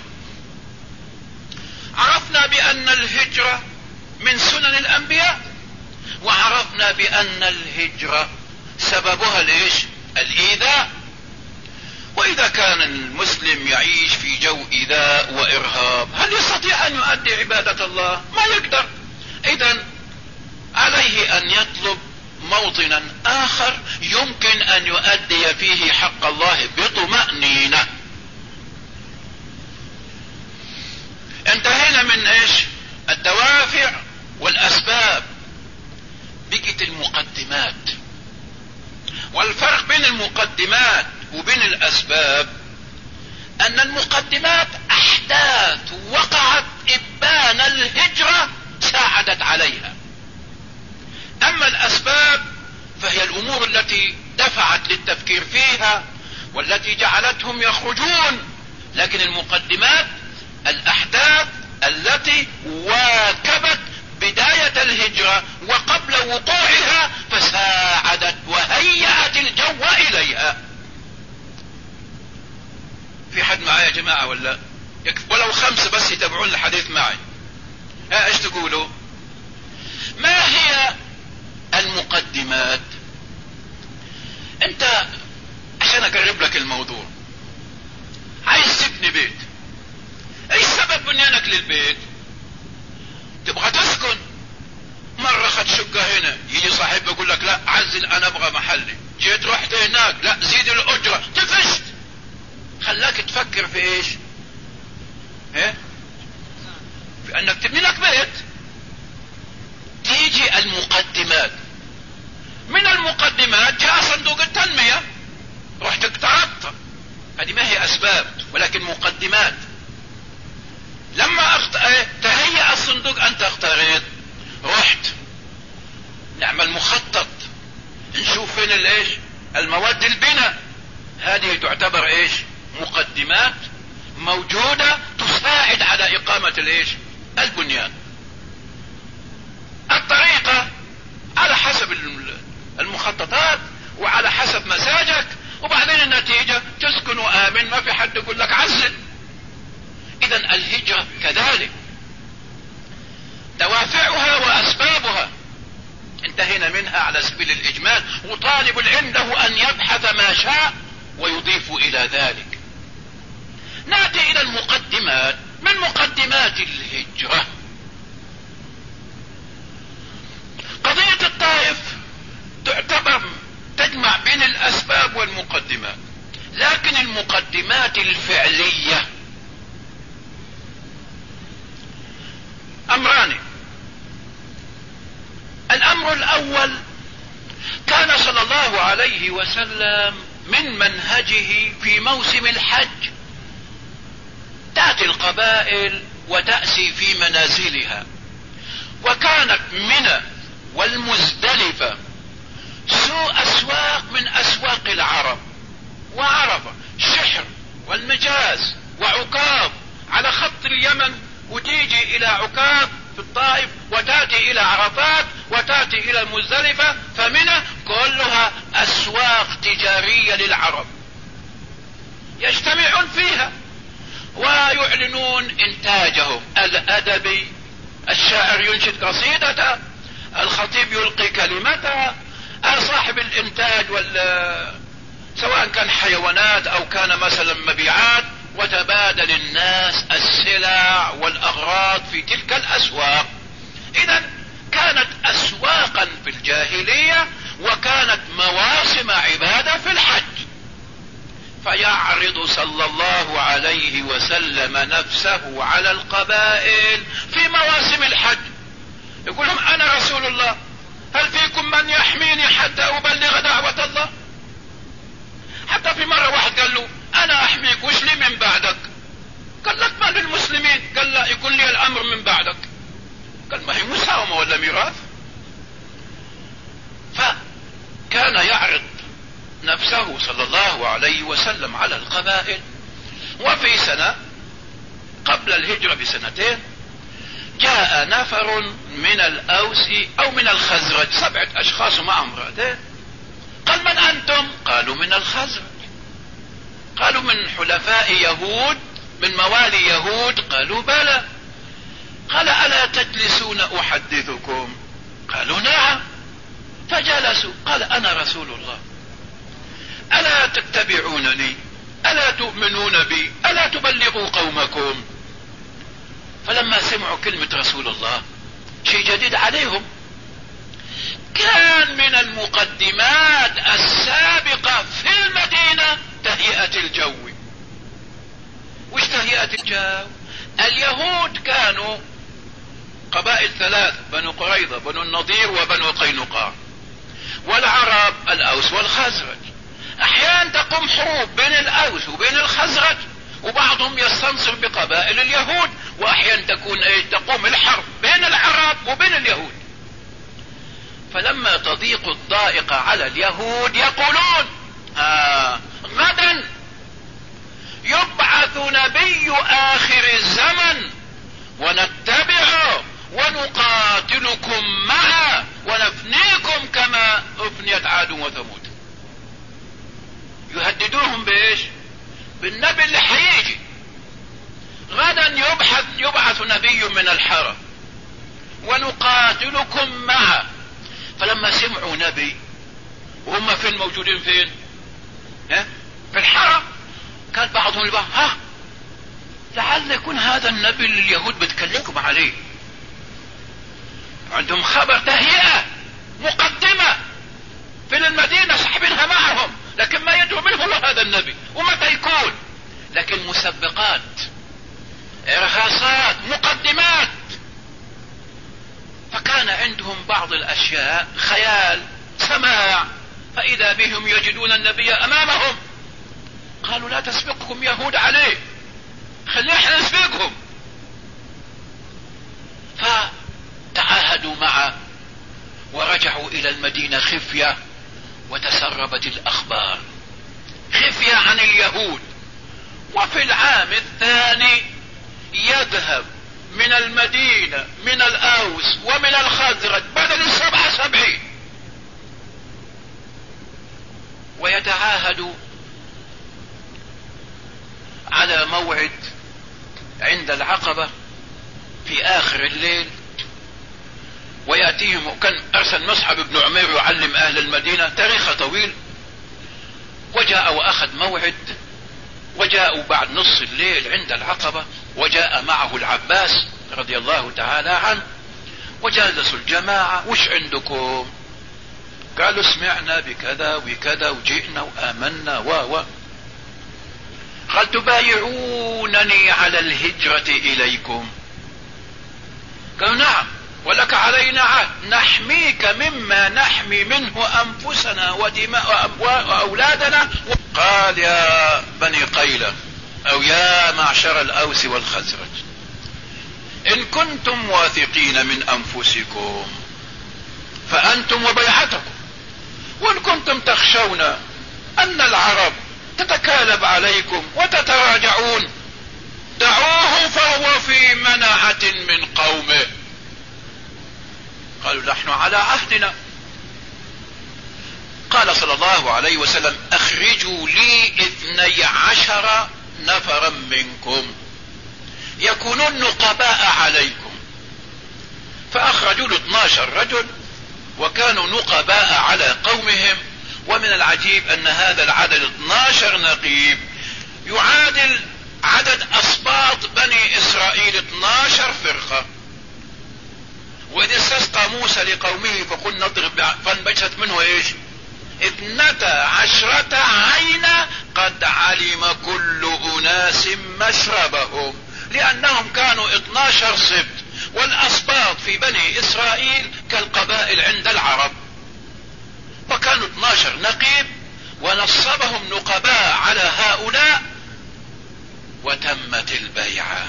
عرفنا بأن الهجرة من سنن الأنبياء، وعرفنا بأن الهجرة سببها ليش؟ الإيذاء. وإذا كان المسلم يعيش في جو إيذاء وإرهاب، هل يستطيع أن يؤدي عبادة الله؟ ما يقدر. إذن عليه أن يطلب موطنا آخر يمكن أن يؤدي فيه حق الله بطمأنينة. انتهينا من إيش؟ الدوافع والأسباب. بقت المقدمات. والفرق بين المقدمات وبين الأسباب أن المقدمات أحداث وقعت إبان الهجرة ساعدت عليها، أما الأسباب فهي الأمور التي دفعت للتفكير فيها والتي جعلتهم يخرجون. لكن المقدمات الأحداث التي واكبت بداية الهجرة وقبل وقوعها فساعدت وهيأت الجو إليها. في حد معايا يا جماعة ولا ولو خمسة بس يتابعون الحديث معي؟ ها ايش تقولوا؟ ما هي المقدمات؟ انت عشان اقرب لك الموضوع عايز تبني بيت، ايش سبب بنيانك للبيت؟ تبغى تسكن. مرة خد شقة هنا، يجي صاحب يقول لك لا عزل انا ابغى محلي، جيت رحت هناك لا زيد الاجرة، تفشت. خلاك تفكر في ايش؟ ايه؟ في انك تبني لك بيت. تيجي المقدمات، من المقدمات جاء صندوق التنمية، رحت اقترضت، هذه ما هي اسباب ولكن مقدمات. لما أخت... تهيأ الصندوق ان تقترض، رحت نعمل مخطط، نشوف فين الايش المواد البناء، هذه تعتبر ايش؟ مقدمات موجودة تساعد على اقامة الايش؟ البنيان. الطريقة على حسب المخططات وعلى حسب مزاجك، وبعدين النتيجة تسكن وآمن، ما في حد يقول لك عزل. اذا الهجرة كذلك دوافعها واسبابها انتهينا منها على سبيل الاجمال، وطالب العلم له ان يبحث ما شاء ويضيف الى ذلك. ناتي الى المقدمات. من مقدمات الهجرة قضية الطائف تعتبر تجمع بين الاسباب والمقدمات، لكن المقدمات الفعلية امران. الامر الاول، كان صلى الله عليه وسلم من منهجه في موسم الحج تأتي القبائل وتأسي في منازلها، وكانت منى والمزدلفة سوء اسواق من اسواق العرب، وعرفة شحر والمجاز وعكاظ على خط اليمن، وتيجي الى عكاظ في الطائف، وتاتي الى عرفات، وتاتي الى المزدلفة، فمنى كلها اسواق تجارية للعرب يجتمعون فيها ويعلنون انتاجهم الادبي، الشاعر ينشد قصيدته، الخطيب يلقي كلمته، صاحب الانتاج وال سواء كان حيوانات او كان مثلا مبيعات، وتبادل الناس السلع والاغراض في تلك الاسواق. اذا كانت اسواقا في الجاهلية، وكانت مواسم عبادة في الحج. فيعرض صلى الله عليه وسلم نفسه على القبائل في مواسم الحج، يقول لهم انا رسول الله، هل فيكم من يحميني حتى ابلغ دعوة الله؟ حتى في مرة واحد قال له انا احميك، وش لي من بعدك؟ قال لك ما للمسلمين؟ قال لا، يكون لي الامر من بعدك. قال ما هي مساومة ولا ميراث؟ فكان يعرض نفسه صلى الله عليه وسلم على القبائل. وفي سنة قبل الهجرة بسنتين جاء نفر من الاوس او من الخزرج، سبعة اشخاص معهم امرأتين. قال من انتم؟ قالوا من الخزرج. قالوا من حلفاء يهود، من موالي يهود؟ قالوا بلى. قال الا تجلسون احدثكم؟ قالوا نعم. فجلسوا. قال انا رسول الله، الا تتبعونني؟ الا تؤمنون بي؟ الا تبلغوا قومكم؟ فلما سمعوا كلمة رسول الله شيء جديد عليهم، كان من المقدمات السابقة في المدينة تهيئة الجو. وش تهيئة الجو؟ اليهود كانوا قبائل ثلاث، بنو قريظة، بنو النضير، وبنو قينقاع. والعرب الأوس والخزرج. أحيانا تقوم حروب بين الأوس وبين الخزرج، وبعضهم يستنصر بقبائل اليهود، وأحيانا تكون ايه تقوم الحرب بين العرب وبين اليهود. فلما تضيق الضائقة على اليهود يقولون آه غدا يبعث نبي آخر الزمن ونتبعه ونقاتلكم معه ونفنيكم كما افنيت عاد وثمود. يهددوهم بايش؟ بالنبي اللي حيجي غدا، يبعث يبعث نبي من الحرم ونقاتلكم معه. فلما سمعوا نبي وهم فين موجودين فين ها؟ في الحرم، كان بعضهم البعض ها لعل يكون هذا النبي اللي اليهود بتكلمكم عليه. عندهم خبر تهيئة مقدمة في المدينة سحبينها معهم، لكن ما يدعو منه هذا النبي ومتى يكون، لكن مسبقات ارهاصات مقدمات. فكان عندهم بعض الاشياء خيال سماع، فاذا بهم يجدون النبي امامهم قالوا لا تسبقكم يهود عليه، خلينا احنا نسبقهم. فتعاهدوا معه ورجعوا الى المدينة خفية، وتسربت الاخبار خفية عن اليهود. وفي العام الثاني يذهب من المدينة من الاوس ومن الخزرج بدل السبعة سبعين، ويتعاهدوا على موعد عند العقبة في اخر الليل، ويأتيهم. وكان ارسل مصعب بن عمير يعلم اهل المدينة، تاريخ طويل. وجاء واخذ موعد، وجاءوا بعد نص الليل عند العقبة، وجاء معه العباس رضي الله تعالى عنه، وجالسوا الجماعة. وش عندكم؟ قالوا سمعنا بكذا وكذا وجئنا وآمنا و و قال تبايعونني على الهجرة إليكم؟ قالوا نعم ولك علينا عهد نحميك مما نحمي منه أنفسنا ودماء وأولادنا. قال يا بني قيلة أو يا معشر الأوس والخزرج، إن كنتم واثقين من أنفسكم فأنتم وبيعتكم، وإن كنتم تخشون أن العرب تتكالب عليكم وتتراجعون دعوه فهو في منعة من قومه. قالوا نحن على عهدنا. قال صلى الله عليه وسلم اخرجوا لي اثني عشر نفرا منكم يكونون نقباء عليكم. فاخرجوا له اثني عشر رجل وكانوا نقباء على قومهم. ومن العجيب ان هذا العدد اثني عشر نقيب يعادل عدد اسباط بني اسرائيل اثني عشر فرقة. واذ استسقى موسى لقومه فقلنا اضرب، فانبجست منه ايش؟ اثنتا عشرة عينا قد علم كل اناس مشربهم، لانهم كانوا اثني عشر سبت، والاسباط في بني اسرائيل كالقبائل عند العرب، فكانوا اثني عشر نقيب ونصبهم نقباء على هؤلاء، وتمت البيعة.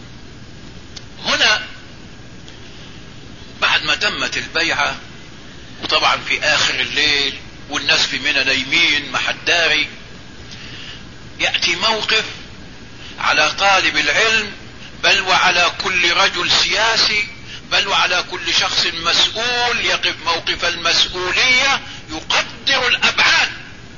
هنا بعد ما تمت البيعة، وطبعا في اخر الليل والناس في منى نايمين ما حد داري، يأتي موقف على طالب العلم بل وعلى كل رجل سياسي بل وعلى كل شخص مسؤول يقف موقف المسؤولية، يقدر الابعاد.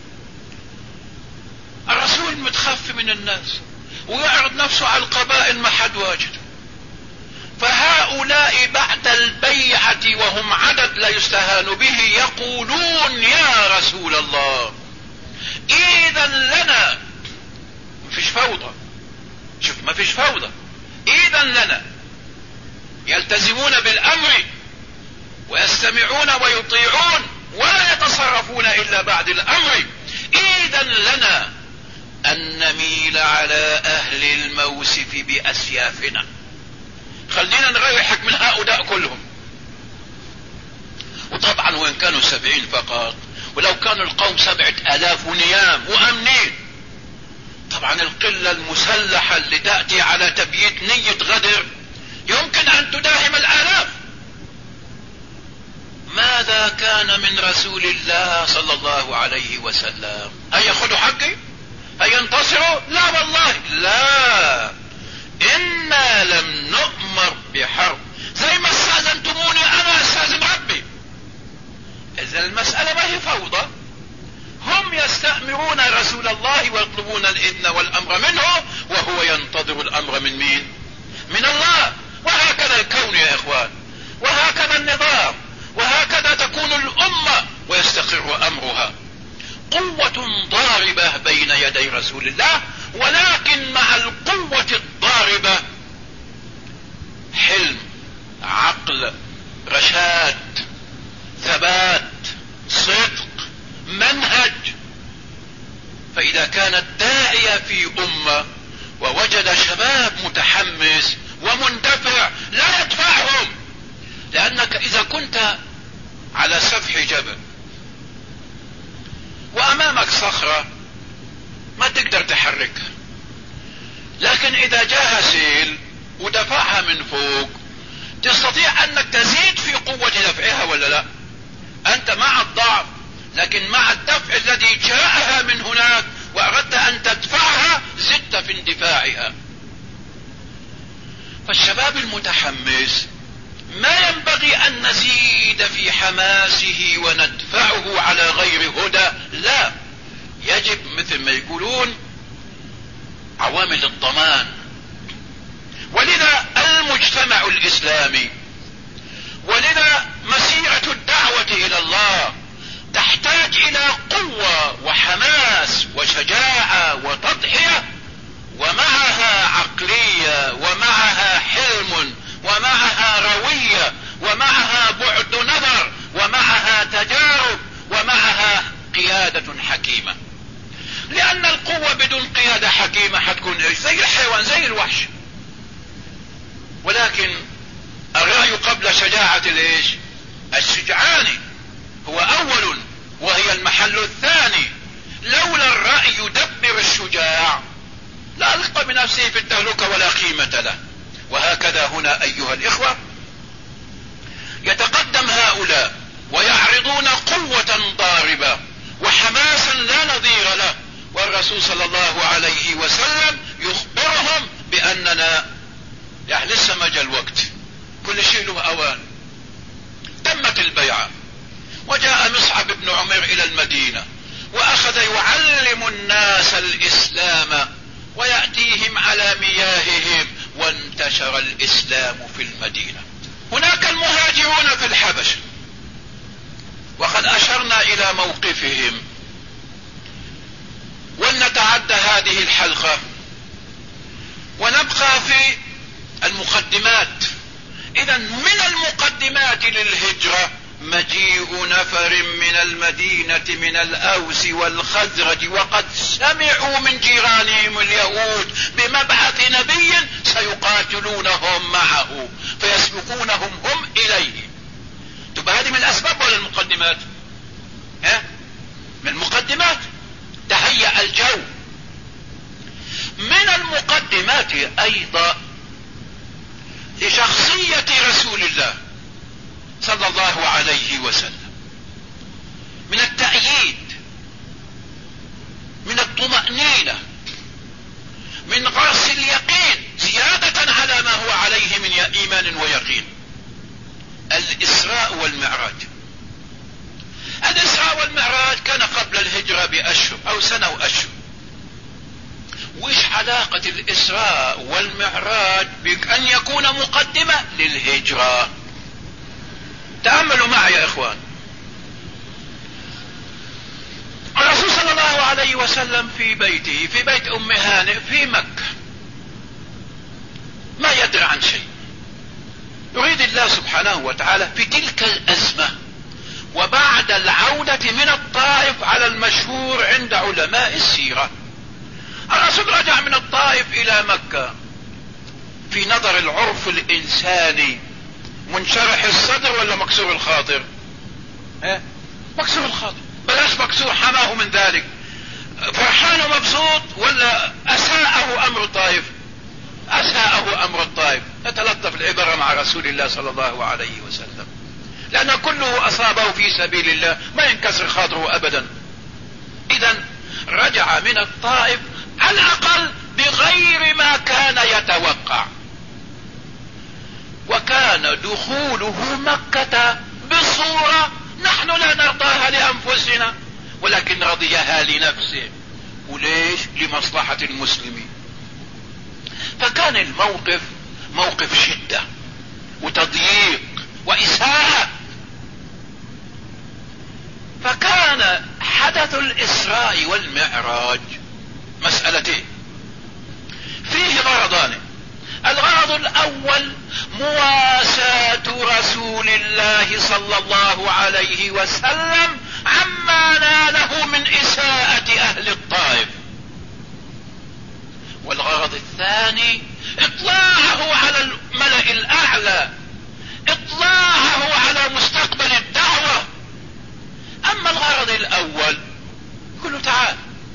الرسول متخفي من الناس ويعرض نفسه على القبائل ما حد واجد، فهؤلاء بعد البيعة وهم عدد لا يستهان به يقولون يا رسول الله اذا لنا. مفيش فوضى، شوف مفيش فوضى، اذا لنا. يلتزمون بالامر ويستمعون ويطيعون ولا يتصرفون الا بعد الامر. اذا لنا ان نميل على اهل الموسف باسيافنا، خلينا نريحك من هؤلاء كلهم. وطبعا وين كانوا سبعين فقط، ولو كانوا القوم سبعة الاف ونيام وامنين، طبعا القلة المسلحة اللي تأتي على تبييت نية غدر يمكن ان تداهم الالاف. ماذا كان من رسول الله صلى الله عليه وسلم؟ هل يأخذوا حقي؟ هل ينتصروا؟ لا والله لا، إنا لم نؤمر بحرب. زي ما استاذنتموني انا استاذن ربي. اذا المسألة ما هي فوضى، هم يستأمرون رسول الله ويطلبون الاذن والامر منه، وهو ينتظر الامر من مين؟ من الله. وهكذا الكون يا اخوان، يستقر امرها. قوة ضاربة بين يدي رسول الله، ولكن مع القوة الضاربة حلم، عقل، رشاد، ثبات، صدق، منهج. فإذا كان الداعية في أمة ووجد شباب متحمس ومندفع لا يدفعهم، لأنك إذا كنت على سفح جبل وأمامك صخرة ما تقدر تحركها، لكن إذا جاء سيل ودفعها من فوق تستطيع أنك تزيد في قوة دفعها ولا لا؟ أنت مع الضعف، لكن مع الدفع الذي جاءها من هناك وأردت أن تدفعها زدت في اندفاعها. فالشباب المتحمس ما ينبغي أن نزيد في حماسه وندفعه على غير هدى، لا، يجب مثل ما يقولون عوامل الضمان. ولذا المجتمع الإسلامي، ولذا مسيرة الدعوة إلى الله تحتاج إلى قوة وحماس وشجاعة وتضحية، ومعها عقلية، ومعها حلم، ومعها روية، ومعها بعد نظر، ومعها تجارب، ومعها قيادة حكيمة. لأن القوة بدون قيادة حكيمة حتكون ايش؟ زي الحيوان، زي الوحش. ولكن الرأي قبل شجاعة الايش؟ الشجعان هو أول، وهي المحل الثاني. لولا الرأي يدبر الشجاع لا ألقى بنفسه في التهلكة ولا قيمة له. وهكذا هنا أيها الإخوة يتقدم هؤلاء ويعرضون قوة ضاربة وحماسا لا نظير له، والرسول صلى الله عليه وسلم يخبرهم بأننا يعني لسه ما جاء الوقت، كل شيء له أوان. تمت البيعة وجاء مصعب بن عمير إلى المدينة وأخذ يعلم الناس الإسلام ويأتيهم على مياههم، وانتشر الإسلام في المدينة. هناك المهاجرون في الحبش، وقد أشرنا إلى موقفهم، ولنتعدى هذه الحلقة ونبقى في المقدمات. إذا من المقدمات للهجرة مجيء نفر من المدينة من الأوس والخزرج، وقد سمعوا من جيرانهم اليهود بمبعث نبي سيقاتلونهم معه فيسبقونهم هم إليه. تبقى هذه من الأسباب ولا المقدمات؟ ها؟ من المقدمات. تهيأ الجو. من المقدمات أيضا لشخصية رسول الله صلى الله عليه وسلم من التأييد، من الطمأنينة، من غرس اليقين زيادة على ما هو عليه من إيمان ويقين، الإسراء والمعراج. الإسراء والمعراج كان قبل الهجرة بأشهر أو سنة وأشهر. وإيش علاقة الإسراء والمعراج بأن يكون مقدمة للهجرة؟ تأملوا معي يا إخوان. الرسول صلى الله عليه وسلم في بيته، في بيت أم هانئ في مكة، ما يدري عن شيء. يريد الله سبحانه وتعالى في تلك الأزمة وبعد العودة من الطائف على المشهور عند علماء السيرة، الرسول رجع من الطائف إلى مكة في نظر العرف الإنساني منشرح الصدر ولا مكسور الخاطر؟ ها؟ مكسور الخاطر، بلاش مكسور حماه من ذلك، فرحان ومبسوط ولا أساءه أمر الطائف؟ أساءه أمر الطائف. نتلطف العبارة مع رسول الله صلى الله عليه وسلم، لأن كله أصابه في سبيل الله، ما ينكسر خاطره أبدا. إذن رجع من الطائف على الأقل بغير ما كان يتوقع، وكان دخوله مكة بصورة نحن لا نرضاها لأنفسنا، ولكن رضيها لنفسه. وليش؟ لمصلحة المسلمين. فكان الموقف موقف شدة وتضييق وإساءة. فكان حدث الإسراء والمعراج مسألتين فيه غرضان. الغرض الأول مواساة رسول الله صلى الله عليه وسلم عما ناله من إساءة أهل الطائف، والغرض الثاني إطلاعه على الملأ الأعلى، إطلاعه على مستقبل الدعوة. أما الغرض الأول يقول له تعال،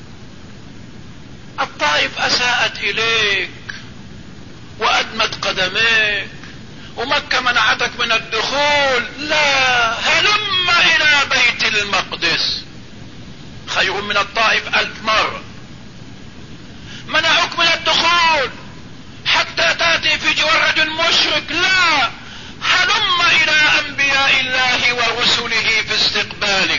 الطائف أساءت إليك وأدمت قدميك ومكة منعتك من الدخول، لا، هلم إلى بيت المقدس، خير من الطائف ألف مرة. منعوك من الدخول حتى تأتي في جوار رجل مشرك، لا، هلم إلى أنبياء الله ورسله في استقبالك.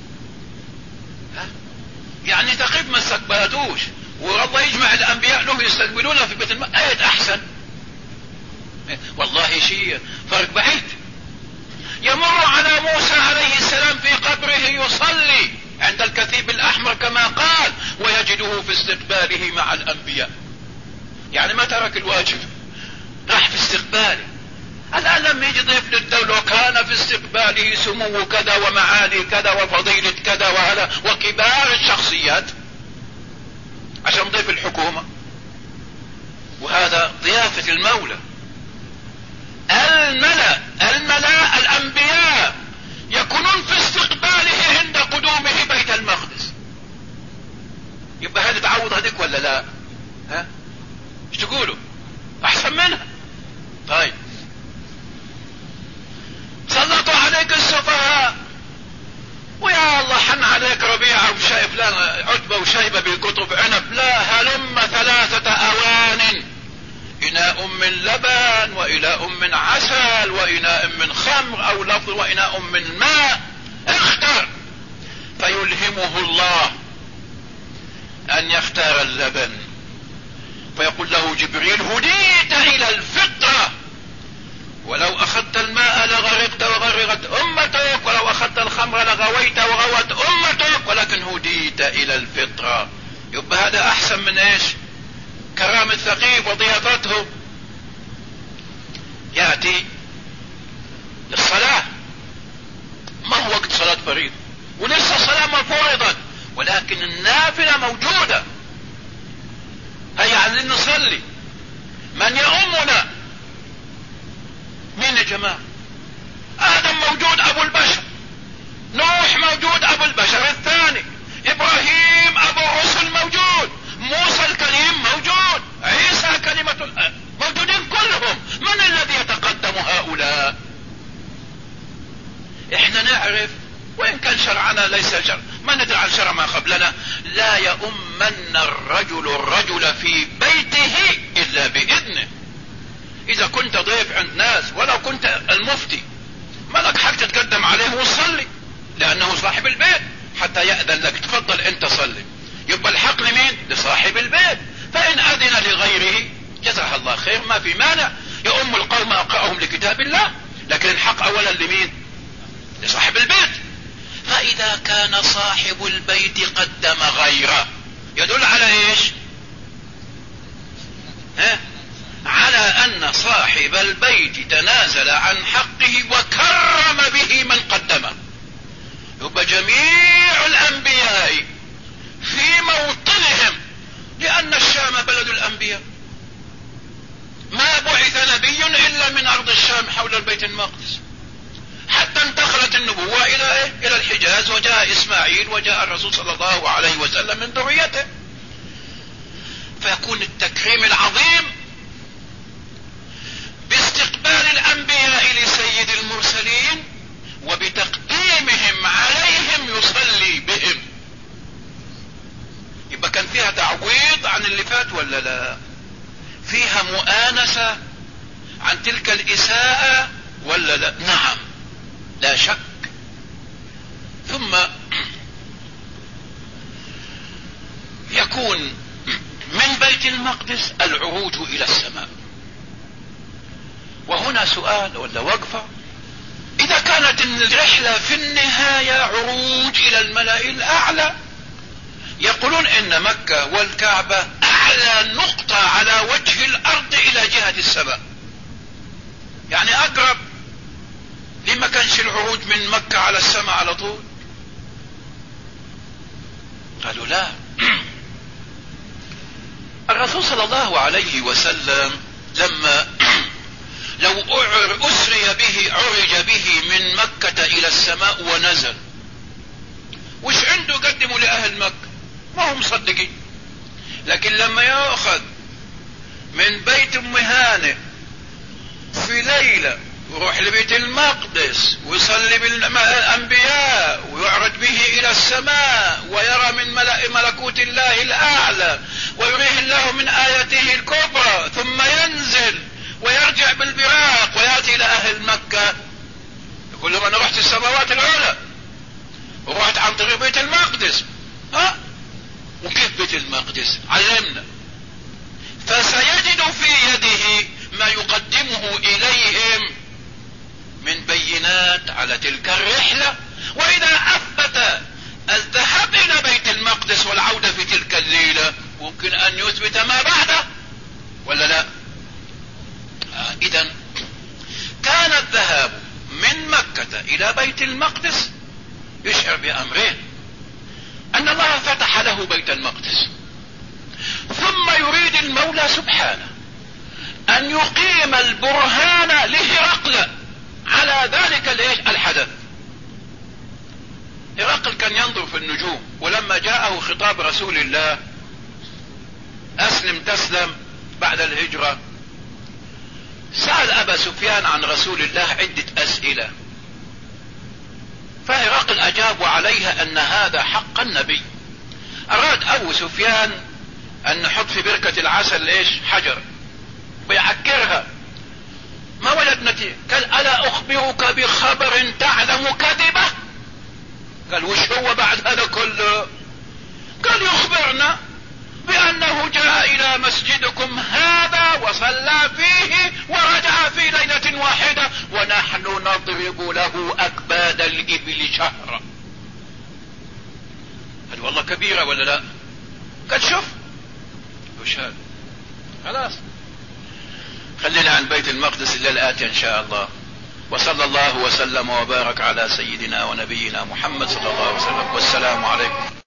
يعني ثقيف ما استقبلتوش، والله يجمع الأنبياء له يستقبلونه في بيت المقدس، ايد احسن. والله شيء فرق بعيد. يمر على موسى عليه السلام في قبره يصلي عند الكثيب الأحمر كما قال، ويجده في استقباله مع الأنبياء. يعني ما ترك الواجب، راح في استقباله. الآن لما يجي ضيف للدولة وكان في استقباله سمو كذا ومعالي كذا وفضيلة كذا وهذا وكبار الشخصيات عشان ضيف الحكومة، وهذا ضيافة المولى. الملأ الملأ الأنبياء يكونون في استقباله عند قدومه بيت المقدس. يبقى هذه تعوض هذيك ولا لا؟ ها ايش تقولوا؟ احسن منها. طيب، سلطوا عليك السفهاء، ويا الله حن عليك ربيعة وشايف لا عتبة وشيبة بقطف عنب، لا، هلم ثلاثة اوان، اناء من لبن واناء من عسل واناء من خمر او لفظ واناء من ماء، اختر. فيلهمه الله ان يختار اللبن، فيقول له جبريل هديت الى الفطرة، ولو اخذت الماء لغرقت وغرقت امتك، ولو اخذت الخمر لغويت وغوت امتك، ولكن هديت الى الفطرة. يبقى هذا احسن من ايش؟ كرام الثقيف وضيافتهم. يأتي للصلاة، ما هو وقت صلاة فريض ولسه الصلاة ما فرضت، ولكن النافلة موجودة. هيا عايزين نصلي، من يؤمنا؟ مين يا جماعة؟ آدم موجود أبو البشر، نوح موجود أبو البشر الثاني، إبراهيم أبو الرسل موجود، موسى الكريم موجود، عيسى كلمة الآن موجودين كلهم. من الذي يتقدم هؤلاء؟ احنا نعرف، وإن كان شرعنا ليس شرع، ما ندري عن شرع ما قبلنا، لا يؤمن الرجل الرجل في بيته إلا بإذنه. إذا كنت ضيف عند ناس ولو كنت المفتي، ما لك حق تتقدم عليه وتصلي، لأنه صاحب البيت حتى يأذن لك، تفضل أنت صلي. يبقى الحق لمين؟ لصاحب البيت. فإن أذن لغيره جزاه الله خير، ما في مانع، يؤم القوم أقرأهم لكتاب الله، لكن الحق أولا لمين؟ لصاحب البيت. فإذا كان صاحب البيت قدم غيره، يدل على ايش؟ ها؟ على ان صاحب البيت تنازل عن حقه وكرم به من قدمه. يبقى جميع الانبياء في موطنهم، لان الشام بلد الانبياء، ما بعث نبي الا من ارض الشام حول البيت المقدس، حتى انتقلت النبوة الى ايه؟ الى الحجاز، وجاء اسماعيل وجاء الرسول صلى الله عليه وسلم من ذريته. فيكون التكريم العظيم باستقبال الانبياء لسيد المرسلين وبتقديمهم عليهم يصلي بهم. يبقى كان فيها تعويض عن اللي فات ولا لا؟ فيها مؤانسة عن تلك الاساءة ولا لا؟ نعم، لا شك. ثم يكون من بيت المقدس العروج الى السماء. وهنا سؤال ولا وقفة، اذا كان كانت الرحلة في النهاية عروج الى الملأ الاعلى. يقولون ان مكة والكعبة اعلى نقطة على وجه الارض الى جهة السماء، يعني اقرب. لما كانش العروج من مكة على السماء على طول؟ قالوا لا. الرسول صلى الله عليه وسلم لما لو أسري به عرج به من مكة الى السماء ونزل، وش عنده قدموا لأهل مكة؟ ما هم مصدقين. لكن لما يأخذ من بيت ام هانئ في ليلة ويروح لبيت المقدس ويصلي بالانبياء ويعرج به الى السماء ويرى من ملأ ملكوت الله الاعلى ويريه الله من اياته الكبرى، ثم ينزل ويرجع بالبراق وياتي الى اهل مكة يقول لهم انا رحت السماوات العلى ورحت عن طريق بيت المقدس. ها، وكيف بيت المقدس؟ علمنا. فسيجد في يده ما يقدمه اليهم من بينات على تلك الرحلة. واذا اثبت الذهاب الى بيت المقدس والعودة في تلك الليلة ممكن ان يثبت ما بعده ولا لا؟ آه اذا كان الذهاب من مكة الى بيت المقدس يشعر بامرين: ان الله فتح له بيت المقدس، ثم يريد المولى سبحانه ان يقيم البرهان لهرقل على ذلك الحدث. هرقل كان ينظر في النجوم، ولما جاءه خطاب رسول الله اسلم تسلم بعد الهجرة سأل ابا سفيان عن رسول الله عدة اسئلة، فهرقل اجاب عليها ان هذا حق النبي. اراد ابو سفيان ان نحط في بركة العسل ايش؟ حجر ويعكرها، ما وجد نتيجة. قال الا اخبرك بخبر تعلم كذبه؟ قال وش هو بعد هذا كله؟ قال يخبرنا بانه جاء الى مسجدكم هذا وصلى فيه ورجع في ليلة واحدة ونحن نضرب له اكباد الابل شهرا. قال والله كبيرة ولا لا؟ قال شوف وش هذا. خلاص خلينا عن بيت المقدس إلى الآتي إن شاء الله. وصلى الله وسلم وبارك على سيدنا ونبينا محمد صلى الله عليه وسلم، والسلام عليكم.